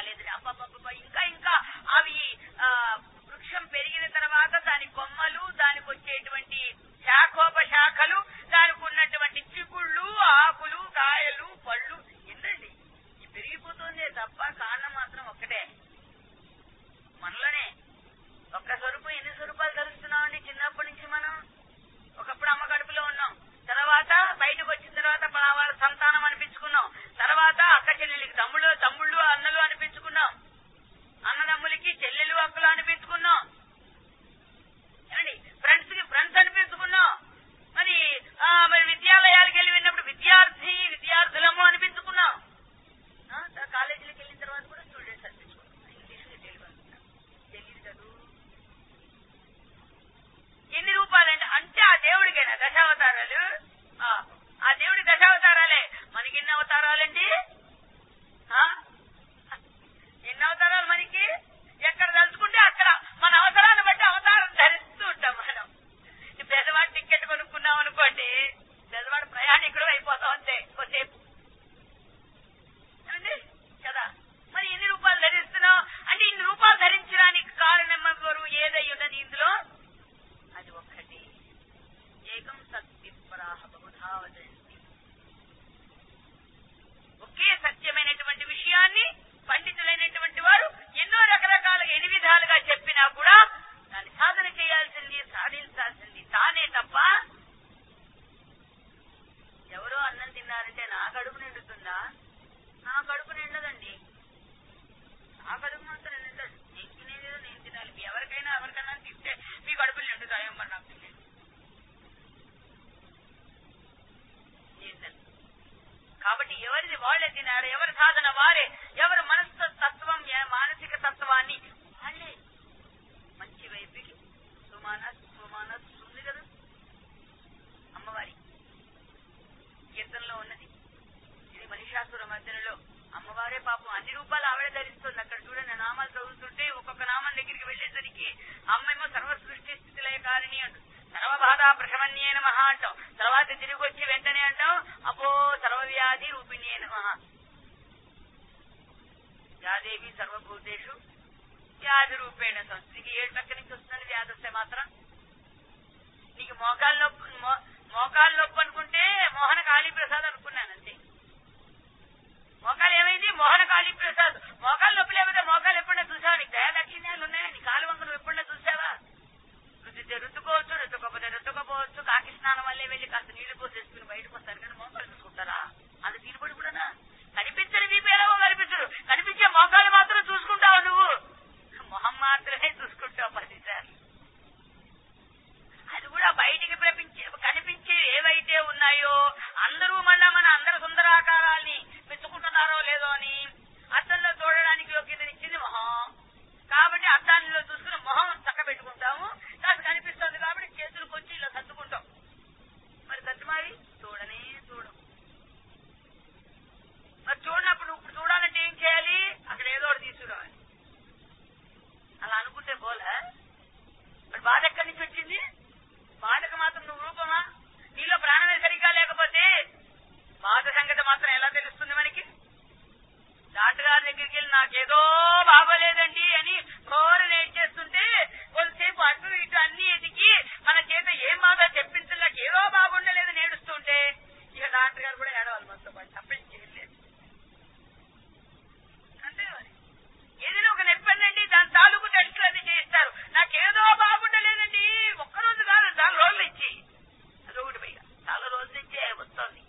రాలేదని అబ్బబ్బబ్బ ఇంకా ఇంకా అవి వృక్షం పెరిగిన తర్వాత దాని కొమ్మలు దానికి వచ్చేటువంటి శాఖోపశాఖలు దానికి ఉన్నటువంటి చిగుళ్ళు ఆకులు కాయలు పళ్ళు ఎన్నండి పెరిగిపోతుందే తప్ప కారణం మాత్రం ఒక్కటే మనలోనే. ఒక్క స్వరూపం ఎన్ని స్వరూపాలు ధరిస్తున్నామండి చిన్నప్పటి నుంచి మనం. ఒకప్పుడు అమ్మ కడుపులో ఉన్నాం, తర్వాత బయటకు వచ్చిన తర్వాత వాళ్ళ సంతానం అనిపించుకున్నాం, తర్వాత అక్క చెల్లెలికి తమ్ముళ్ళు అన్నలు అనిపించుకున్నాం, అన్నదమ్ములకి చెల్లెలు అక్కలు అనిపించుకున్నాం, ఏమండి ఫ్రెండ్స్ కి ఫ్రెండ్స్ అనిపించుకున్నాం, మరి విద్యాలయాలకు వెళ్ళి వెళ్ళినప్పుడు విద్యార్థులము అనిపించుకున్నాం, కాలేజీలకు వెళ్ళిన తర్వాత కూడా స్టూడెంట్స్ అనిపించుకున్నాం. ఇంగ్లీష్ తెలియదు కదా. ఎన్ని రూపాయలండి అంటే ఆ దేవుడికైనా దశావతారాలు, ఆ దేవుడి దశావతారాలే. మనకి ఎన్ని అవతారాలండి? ఎన్ని అవతారాలు మనకి? ఎక్కడ తలుచుకుంటే అక్కడ మన అవసరాన్ని బట్టి అవతారం ధరిస్తూ ఉంటాం మనం. పెద్దవాడు టికెట్ కొనుక్కున్నాం అనుకోండి, పెద్దవాడు ప్రయాణికుడు అయిపోతాం అంతే కొద్దిసేపు కదా. మరి ఎన్ని రూపాయలు ధరిస్తున్నాం అంటే ఇన్ని రూపాయలు ధరించడానికి కారణం ఎవరు? ఏదై ఉన్నది ఇందులో? అది ఒక్కటి. ఏకం సత్విప్రాహ బహుధా వదంతి. ఒకే సత్యమైనటువంటి విషయాన్ని పండితులైనటువంటి వారు ఎన్నో రకరకాలుగా ఎన్ని విధాలుగా చెప్పినా కూడా దాన్ని సాధన చేయాల్సింది, సాధించాల్సింది తానే తప్ప ఎవరో అన్నం తిన్నారంటే నా కడుపు నిండుతుందా? నా కడుపు నిండదండి. నా కడుపు మాత్రం నిండదు. నేను తినేదేదో నేను తినాలి. ఎవరికైనా తింటే మీ కడుపులు నిండుతాయో మరి నాకు తెలియదు. కాబట్టి ఎవరిది వాళ్లే తినారు, ఎవరి సాధన వారే, ఎవరి మనస్తత్వం మానసిక తత్వాన్ని వాళ్లే మంచి వైపుకి సుమానస్ ఉంది కదా అమ్మవారి కీర్తనలో ఉన్నది. ఇది మహిషాసుర మధ్యలో అమ్మవారే పాపం అన్ని రూపాయలు ఆవిడ ధరిస్తుంది. అక్కడ చూడండి నామాలు చదువుతుంటే ఒక్కొక్క నామం దగ్గరికి వెళ్లేసరికి అమ్మేమో సర్వ సృష్టి స్థితిలయ కారిణి అంటాం, సర్వబాధ ప్రశమన్యే నమః అంటాం, తర్వాత తిరిగి వచ్చి వెంటనే అంటాం అపో సర్వవ్యాధి రూపిణ్యే నమః. యాదేవి సర్వభూతేషు వ్యాధి రూపేణ సంస్థకి. ఏడు పక్క నుంచి వస్తుంది వ్యాధి వస్తే మాత్రం. నీకు మోకాలు నొప్పి అనుకుంటే మోహన కాళీప్రసాద్ అనుకున్నాను అంతే. మోకాలు ఏమైంది? మోహన కాళీప్రసాద్. మోకాలు నొప్పి లేకపోతే మోకాలు ఎప్పుడైనా చూసావా? నీకు దయాదక్షిణ్యాలు ఉన్నాయా? నీ కాలు వంక నువ్వు ఎప్పుడైనా చూసావా? రుద్దుకోవచ్చు, రుద్దుకోపోవచ్చు. కాకి స్నానం వల్లే వెళ్ళి కాస్త నీళ్లు పోసేసుకుని బయటకు వస్తారు కానీ మోకాలు చూసుకుంటారా? అది తీరుబడి కూడానా? కనిపించని వీపేలాగో కనిపించరు, కనిపించే మోకాలు మాత్రం చూసుకుంటావు నువ్వు. మొహం మాత్రమే చూసుకుంటావు 10 సార్లు. అది కూడా బయటికి కనిపించే ఏవైతే ఉన్నాయో అందరూ మళ్ళా అందరి సుందరాకారాల్ని మెచ్చుకుంటున్నారో లేదో అని అద్దంలో చూడడానికి యోగ్యతనిచ్చింది మొహం. కాబట్టి అద్దానిలో చూసుకుని మొహం చక్క పెట్టుకుంటాము. కాస్త కనిపిస్తుంది కాబట్టి చేతులకు వచ్చి ఇలా సర్దుకుంటాం. మరి సత్యమారి చూడనే చూడం. మరి చూడనప్పుడు ఇప్పుడు చూడాలంటే ఏం చేయాలి? అక్కడ ఏదో ఒకటి తీసుకురావాలి. అలా అనుకుంటే పోలే. మరి బాధ ఎక్కడి నుంచి వచ్చింది? బాధకు మాత్రం నువ్వు రూపమా? నీలో ప్రాణమే సరిగ్గా లేకపోతే బాధ సంగతి మాత్రం ఎలా తెలుస్తుంది మనకి? డాక్టర్ గారి దగ్గరికి వెళ్ళి నాకేదో బాగోలేదండి అని ఘోర నేర్చేస్తుంటే కొంతసేపు అటు ఇటు అన్ని ఎదిగి మన చేత ఏం బాధ చెప్పించలే, ఏదో బాగుండలేదు నేడుస్తుంటే ఇక డాక్టర్ గారు కూడా ఏడవాలి మనతో పాటు. తప్పించి చేయలేదు అంతే. మరి ఏదైనా ఒక నొప్పండి దాని తాలూకు టెస్టులు అది చేయిస్తారు. నాకేదో బాగుండలేదండి, ఒక్కరోజు కాదు చాలా రోజులు ఇచ్చి అదొకటి పైగా చాలా రోజుల నుంచే వస్తోంది.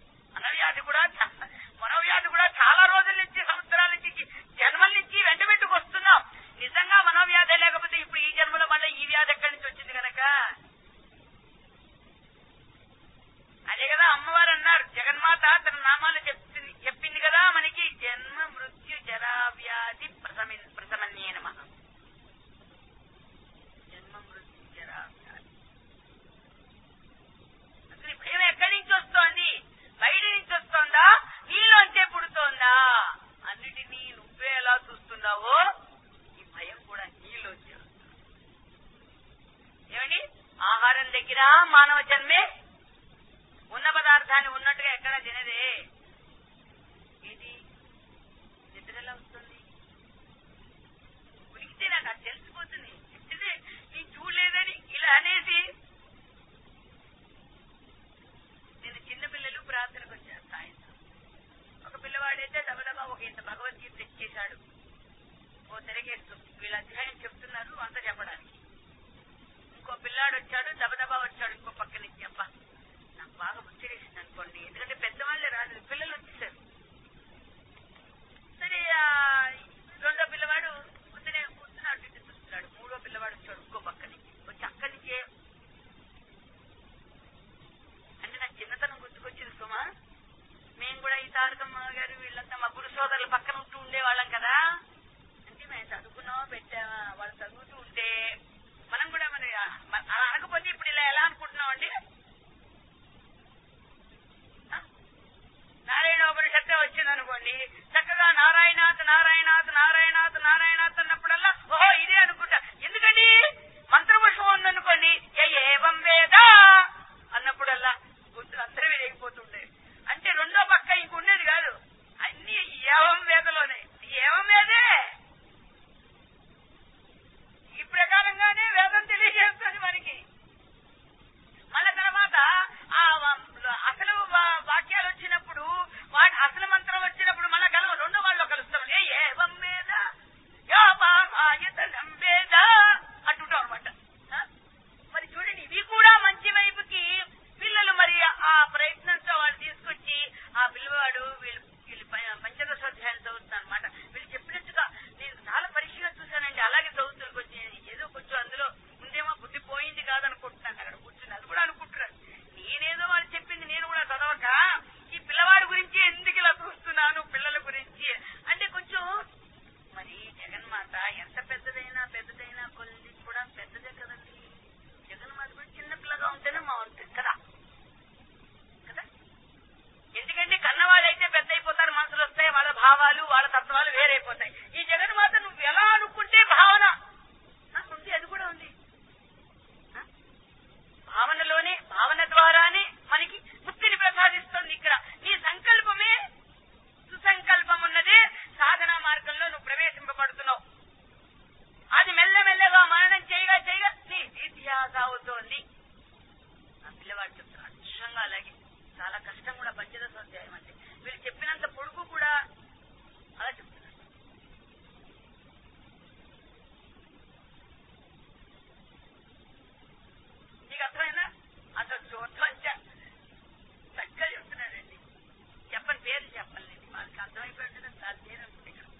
మనోవ్యాధి కూడా చాలా రోజుల నుంచి, సంవత్సరాల నుంచి, జన్మల నుంచి వెంటబెట్టుకు వస్తున్నాం. నిజంగా మనోవ్యాధి లేకపోతే ఇప్పుడు ఈ జన్మలో మళ్ళీ ఈ వ్యాధి ఎక్కడి నుంచి వచ్చింది కనుక అదే కదా అమ్మవారు అన్నారు. జగన్మాత తన నామాలు చెప్పింది కదా మనకి, జన్మ మృత్యు జరా వ్యాధి ప్రశమన్యే నమః. జన్మ మృత్యు జరా వ్యాధి. అసలు భయం ఎక్కడి నుంచి వస్తోంది? బయట నుంచి వస్తోందా? నీలోంచే పుడుతోందా? అన్నిటినీ నువ్వే ఎలా చూస్తున్నావో ఈ భయం కూడా నీలోంచే వస్తుంది. ఏమండి, ఆహారం దగ్గర మానవ జన్మే ఉన్న పదార్థాన్ని ఉన్నట్టుగా ఎక్కడా తినదే. ఇది నిద్ర ఎలా వస్తుంది? కూతుని నీ చూడలేదని ఇలా అనేసి నేను చిన్నపిల్లలు ప్రార్థనకు వచ్చాను సాయంత్రం. ఒక పిల్లవాడైతే దబదబా ఒక ఇంత భగవద్గీత తెచ్చేశాడు. ఓ తిరగేస్తుంది, వీళ్ళ అధ్యాయం చెప్తున్నారు అంత చెప్పడానికి. ఇంకో పిల్లాడు వచ్చాడు, దబదబా వచ్చాడు ఇంకో పక్క నుంచి. అబ్బా నాకు బాగా ముచ్చరేసింది అనుకోండి, ఎందుకంటే పెద్దవాళ్లే రాలేదు, పిల్లలు వచ్చేసారు. సరే రెండో పిల్లవాడు కూర్చున్నాడు, ఇటు చూస్తున్నాడు. మూడో పిల్లవాడు వచ్చాడు ఇంకో పక్క నుంచి. వచ్చి అక్కడి నుంచే అంటే నాకు చిన్నతనం గుర్తుకొచ్చింది సుమా. మేము కూడా ఈ తారకమ్మ గారు వీళ్ళంతా మా గురు సోదరుల పక్కన ఉంటూ ఉండేవాళ్ళం కదా. అంటే మేము చదువుకున్నామా పెట్టామా, వాళ్ళు చదువుతూ ఉంటే మనం కూడా అలా అనకపోతే ఇప్పుడు ఇలా ఎలా అనుకుంటున్నాం అండి. నారాయణోపనిషత్తే వచ్చింది అనుకోండి, చక్కగా నారాయణాథ్ నారాయణాథ్ నారాయణాథ్ నారాయణాథ్ అన్నప్పుడల్లా ఓహో ఇదే అనుకుంటా. ఎందుకండి మంత్రపుష్పం ఉందనుకోండి, ఏవం వేద అన్నప్పుడల్లా గుర్తులు అందరూ వేయకపోతుండే. అంటే రెండో పక్క ఇంకుండేది కాదు, అన్ని ఏవం వేదలోనే. ఏవం వేదే ఈ ప్రకారంగానే వేదం తెలియజేస్తుంది మనకి. మళ్ళా తర్వాత అసలు వాక్యాలు వచ్చినప్పుడు, వాటి అసలు మంత్రం వచ్చినప్పుడు మళ్ళా రెండో వాళ్ళు కలుస్తాం. ఏవం వేద యాయతనం వేద అంటుంటాం అనమాట. మరి చూడండి, ఇవి కూడా మంచి వైపుకి పిల్లలు మరి ఆ ప్రయత్నంతో వాళ్ళు తీసుకొచ్చి ఆ పిల్లవాడు వీళ్ళు పంచదశోధ్యాయులు చదువుతున్నారు అనమాట. వీళ్ళు చెప్పినట్టుగా నేను చాలా పరీక్షగా చూశానండి, అలాగే చదువుతాను. కొంచెం ఏదో కొంచెం అందులో ముందేమో బుద్ధి పోయింది కాదనుకుంటున్నాను. అక్కడ కూర్చుని అది కూడా అనుకుంటున్నాను. నేనేదో వాళ్ళు చెప్పింది నేను కూడా చదవక ఈ పిల్లవాడి గురించి ఎందుకు ఇలా చూస్తున్నాను, పిల్లల గురించి అంటే కొంచెం మరి జగన్మాత ఎంత పెద్దదైనా కొద్ది కూడా పెద్దదే కదండి. జగన్మాత కూడా చిన్న పిల్లగా ఉంటేనే బాగుంటుంది కదా. ఎందుకంటే కన్నవాళ్ళైతే పెద్ద అయిపోతారు, మనసులు వస్తాయి, వాళ్ళ భావాలు వాళ్ళ తత్వాలు వేరైపోతాయి. ఈ జగన్మాత నువ్వు ఎలా అనుకుంటే భావన ఉంది, అది కూడా ఉంది. భావనలోనే, భావన ద్వారానే మనకి ముక్తిని ప్రసాదిస్తుంది. ఇక్కడ నీ సంకల్పమే సుసంకల్పం ఉన్నదే సాధనా మార్గంలో నువ్వు ప్రవేశింపబడుతున్నావు. అది మెల్లమెల్లగా మననం చేయగా నీ దీధ్యాస అవుతోంది. ఆ పిల్లవాడు చెప్తున్నాడు నిజంగా అలాగే చాలా కష్టం కూడా పంచదశోధ్యాయం అంటే. వీళ్ళు చెప్పినంత పొడుగు కూడా అలా చెప్తున్నారు. నీకు అర్థమైందా? అసలు చూద్దాం చక్కగా చెప్తున్నాడండి. చెప్పని పేరు చెప్పాలండి, వాళ్ళకి అర్థమైపోయింది దాని పేరు అనుకుంటే. ఇక్కడ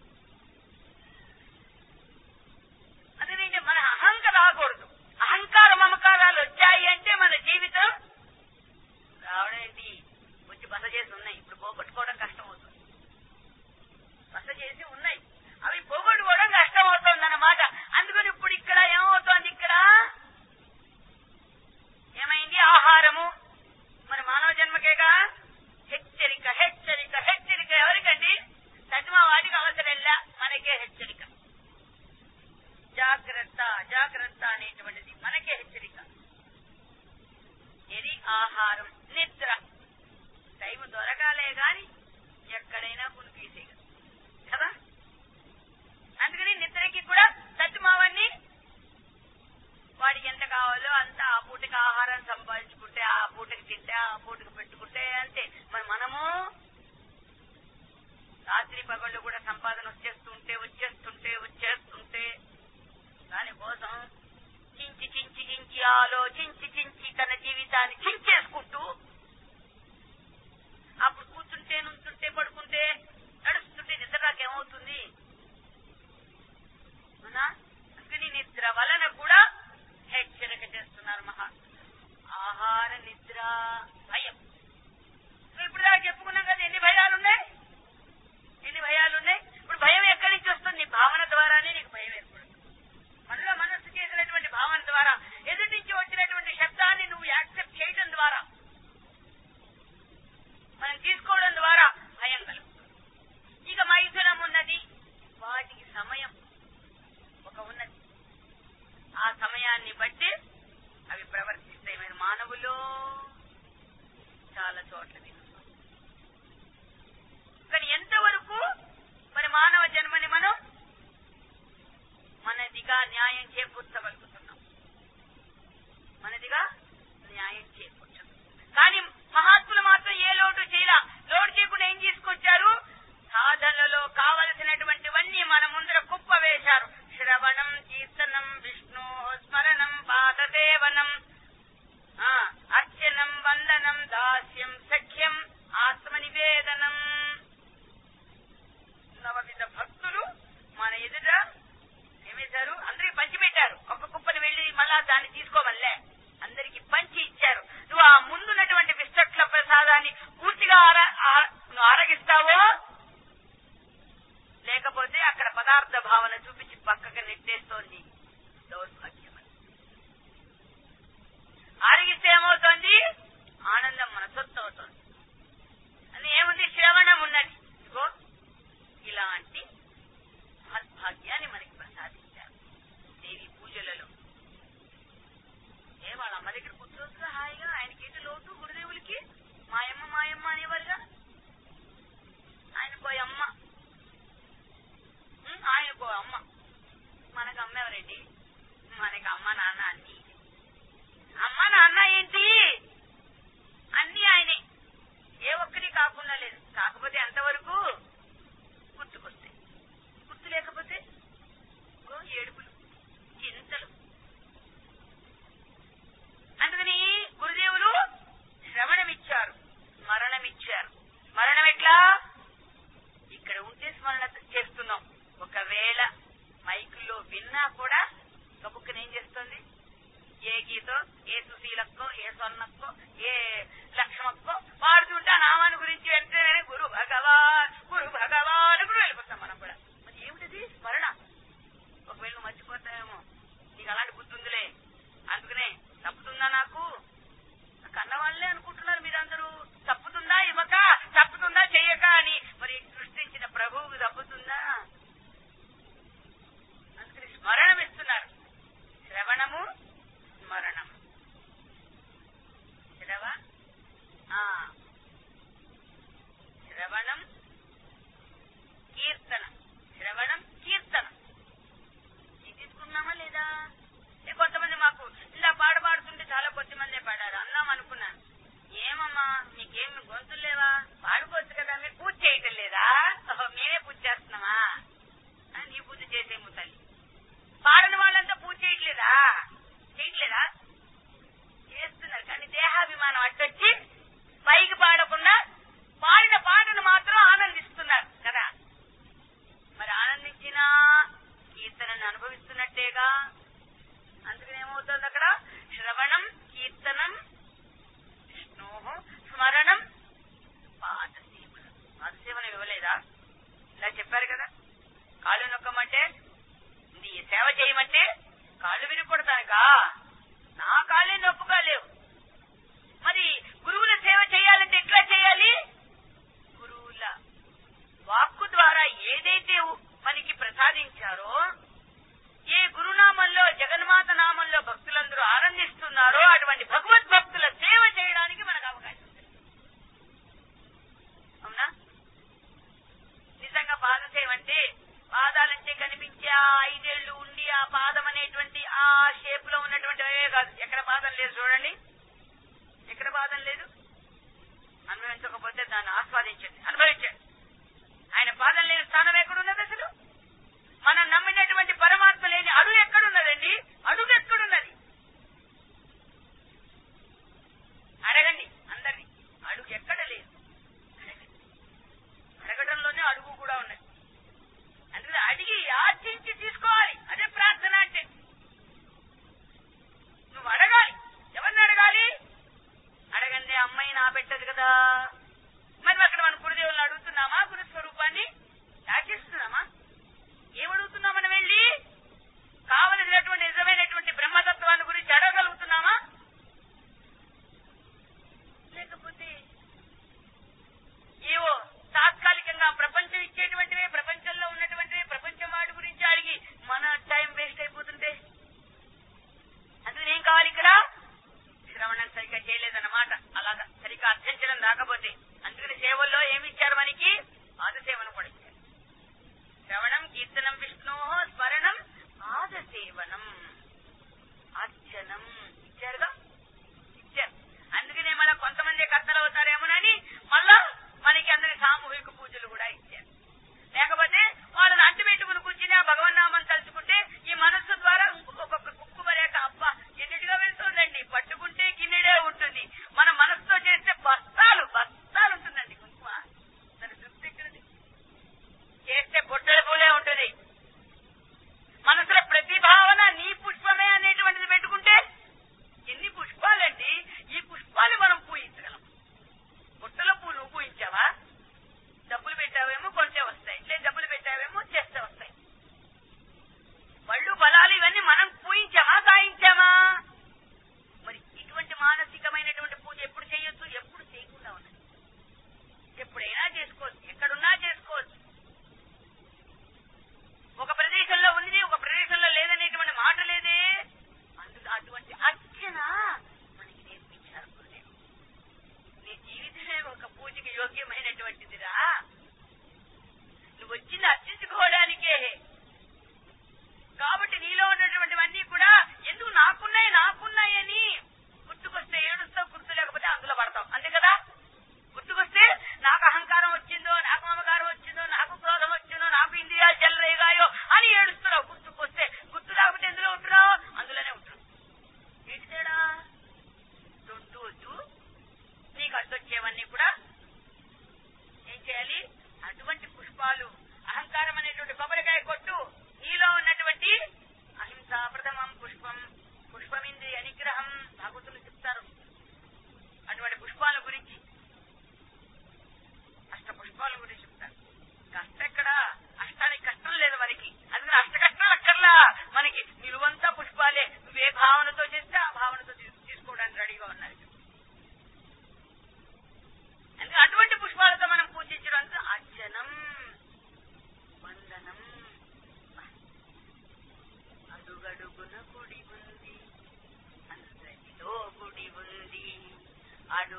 అదేంటే మన అహంకారం రాకూడదు. అహంకార మమకారాలు వచ్చాయి అంటే మన జీవితం రావడేంటి. వచ్చి బస చేసి ఉన్నాయి, ఇప్పుడు పోగొట్టుకోవడం కష్టం అవుతుంది. బస చేసి ఉన్నాయి, అవి పోగొట్టుకోవడం కష్టం అవుతుంది అన్నమాట. అందుకని ఇప్పుడు ఇక్కడ ఏమవుతోంది, ఇక్కడ ఏమైంది? ఆహారము మరి మానవ జన్మకేగా. హెచ్చరిక హెచ్చరిక హెచ్చరిక ఎవరికండి? సజ్మా వాటికి అవసరంలా, మనకే హెచ్చరిక. జాగ్రత్త జాగ్రత్త అనేటువంటిది మనకే హెచ్చరిక. ఇది ఆహారం, నిద్ర. టైం దొరకాలే గాని ఎక్కడైనా పునికేసేగా కదా. అందుకని నిద్రకి కూడా సత్తుమావన్నీ వాడికి ఎంత కావాలో అంత ఆ పూటకి ఆహారం సంపాదించుకుంటే, ఆ పూటకి తింటే, ఆ పూటకి పెట్టుకుంటే అంతే. మరి మనము రాత్రి పగళ్ళు కూడా సంపాదన వచ్చేస్తుంటే దానికోసం చించి ఆలోచించి తన జీవితాన్ని చించేసుకుంటూ అప్పుడు కూర్చుంటే, నుంచుంటే, పడుకుంటే, నడుస్తుంటే నిద్ర నాకేమవుతుంది? అందుకని నిద్ర వలన కూడా హెచ్చరిక చేస్తున్నారు మహాత్ములు. ఆహార, నిద్ర, భయం. ఇప్పుడు దాకా చెప్పుకున్నాం కదా ఎన్ని భయాలున్నాయి. ఇప్పుడు భయం ఎక్కడి నుంచి వస్తుంది? భావన ద్వారానే నీకు భయం ఏర్పడుతుంది. మనలో మనస్సు చేసినటువంటి భావన ద్వారా, ఎదుటి నుంచి వచ్చినటువంటి శబ్దాన్ని నువ్వు యాక్సెప్ట్ చేయడం ద్వారా, మనం తీసుకోవడం ద్వారా భయం కలుగుతుంది. ఇక మైథునం ఉన్నది, వాటికి సమయం ఒక ఉన్నది. ఆ సమయాన్ని బట్టి అవి ప్రవర్తిస్తాయి. మరి మానవులో చాలా చోట్ల కానీ ఎంతవరకు మరి మానవ జన్మని మనం మనదిగా న్యాయం పదార్థ భావన చూపించి పక్కకి నెట్టేస్తోంది దౌర్భాగ్యం. ఆరగిస్తే ఏమవుతోంది? ఆనందం మన సొత్తు అవుతోంది. అని ఏముంది? శ్రవణం ఉన్నది. ఇగో ఇలాంటి మహద్భాగ్యాన్ని మనకి ప్రసాదించారు దేవి పూజలలో. వాళ్ళ అమ్మ దగ్గర కూర్చోవచ్చుగా హాయిగా. ఆయనకేంటి లోటు గురుదేవులకి? మాయమ్మ మాయమ్మ అనేవారుగా. ఆయనకో అమ్మ, ఆయనకో అమ్మ. మనకు అమ్మ ఎవరండి? మనకి అమ్మ నాన్న అన్ని. అమ్మ నాన్న ఏంటి? అన్ని ఆయనే, ఏ ఒక్కటి కాకుండా లేదు. కాకపోతే ఎంతవరకు గుర్తుకొస్తాయి, గుర్తు లేకపోతే ఏడుపులు చింతలు. అందుకని గురుదేవులు శ్రవణమిచ్చారు, స్మరణమిచ్చారు. స్మరణం ఎట్లా? ఇక్కడ ఉంటే స్మరణ చేస్తున్నాం. ఒకవేళ మైకుల్లో విన్నా కూడా గబుక్కున ఏం చేస్తుంది? ఏ గీతో, ఏ సుశీలక్కో, ఏ స్వర్ణక్కో, ఏ లక్ష్మక్కో పాడుతుంటే ఆ నామాన్ని గురించి వెంటనే గురు భగవాన్ గురు భగవాన్ కూడా వెళ్ళిపోతాం మనం కూడా. మరి ఏమిటది స్మరణ? ఒకవేళ నువ్వు మర్చిపోతావేమో, నీకు అలాంటి గుర్తుందిలే. అందుకనే తప్పుతుందా నాకు కన్నవాళ్లే అనుకుంటున్నారు మీరందరూ. తప్పుతుందా ఇవ్వక, తప్పుతుందా చెయ్యక అని. మరి సృష్టించిన ప్రభువుకు తప్పుతుందా? అందుకని స్మరణం ఇస్తున్నారు. శ్రవణము స్మరణము. శ్రవణం కీర్తనం. శ్రవణం కీర్తనం. ఇది తీసుకున్నామా లేదా? కొంతమంది మాకు ఇలా పాడుతుంటే చాలా కొద్దిమందే పాడారు అన్నాం అనుకున్నాను. ఏమమ్మా మీకేమి గొంతులు లేవా? పాడుకోవచ్చు కదా. మీరు పూజ చేయటం లేదా? మేమే పూజ చేస్తున్నామా? నీ పూజ చేసేము తల్లి. పాడని వాళ్ళంతా పూజ చేయట్లేదా? చేయట్లేదా? చేస్తున్నారు. కానీ దేహాభిమానం అడ్డొచ్చి పైకి పాడకుండా పాడిన పాటను మాత్రం ఆనందిస్తున్నారు కదా. మరి ఆనందించినా కీర్తనను అనుభవిస్తున్నట్టేగా. అందుకని ఏమవుతుంది అక్కడ? శ్రవణం కీర్తనం విష్ణు స్మరణం పాదసేవనం. పాదసేవనం ఇవ్వలేదా? ఇలా చెప్పారు కదా. కాళ్ళు నొక్కమంటే, సేవ చేయమంటే కాళ్ళు విరిగొడతానుగా. నా కాళ్ళే నొప్పుగా లేవు. మరి గురువుల సేవ చేయాలంటే ఎట్లా చేయాలి? గురువుల వాక్కు ద్వారా ఏదైతే మనకి ప్రసాదించారో, ఏ గురునామంలో జగన్మాత నామంలో భక్తులందరూ ఆనందిస్తున్నారో అటువంటి భగవద్భక్తుల సేవ చేయడానికి మనకు అవకాశం ఉంది. అవునా? నిజంగా పాదసేవ అంటే పాదాలంటే కనిపించే ఆ 5 ఏళ్లు ఉండి ఆ పాదం అనేటువంటి ఆ షేప్ లో ఉన్నటువంటి కాదు. ఎక్కడ పాదం లేదు చూడండి, ఎక్కడ పాదం లేదు. అనుభవించకపోతే దాన్ని ఆస్వాదించండి, అనుభవించండి. ఆయన పాదం లేని స్థానం ఎక్కడున్నది అసలు? మనం నమ్మినటువంటి పరమాత్మ లేని అడుగు ఎక్కడున్నదండి? అడుగు ఎక్కడున్నది? అడగండి అందరినీ. అడుగు ఎక్కడ లేదు. అడగడంలోనే అడుగు కూడా ఉన్నది. అందుకని అడిగి యాచించి తీసుకోవాలి. అదే ప్రార్థన అంటే. నువ్వు అడగాలి. ఎవరిని అడగాలి? అడగండి అమ్మాయి నా పెట్టదు కదా. మరి అక్కడ మన గురుదేవులను అడుగుతూ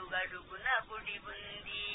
అడుగడుగున గుడి ఉంది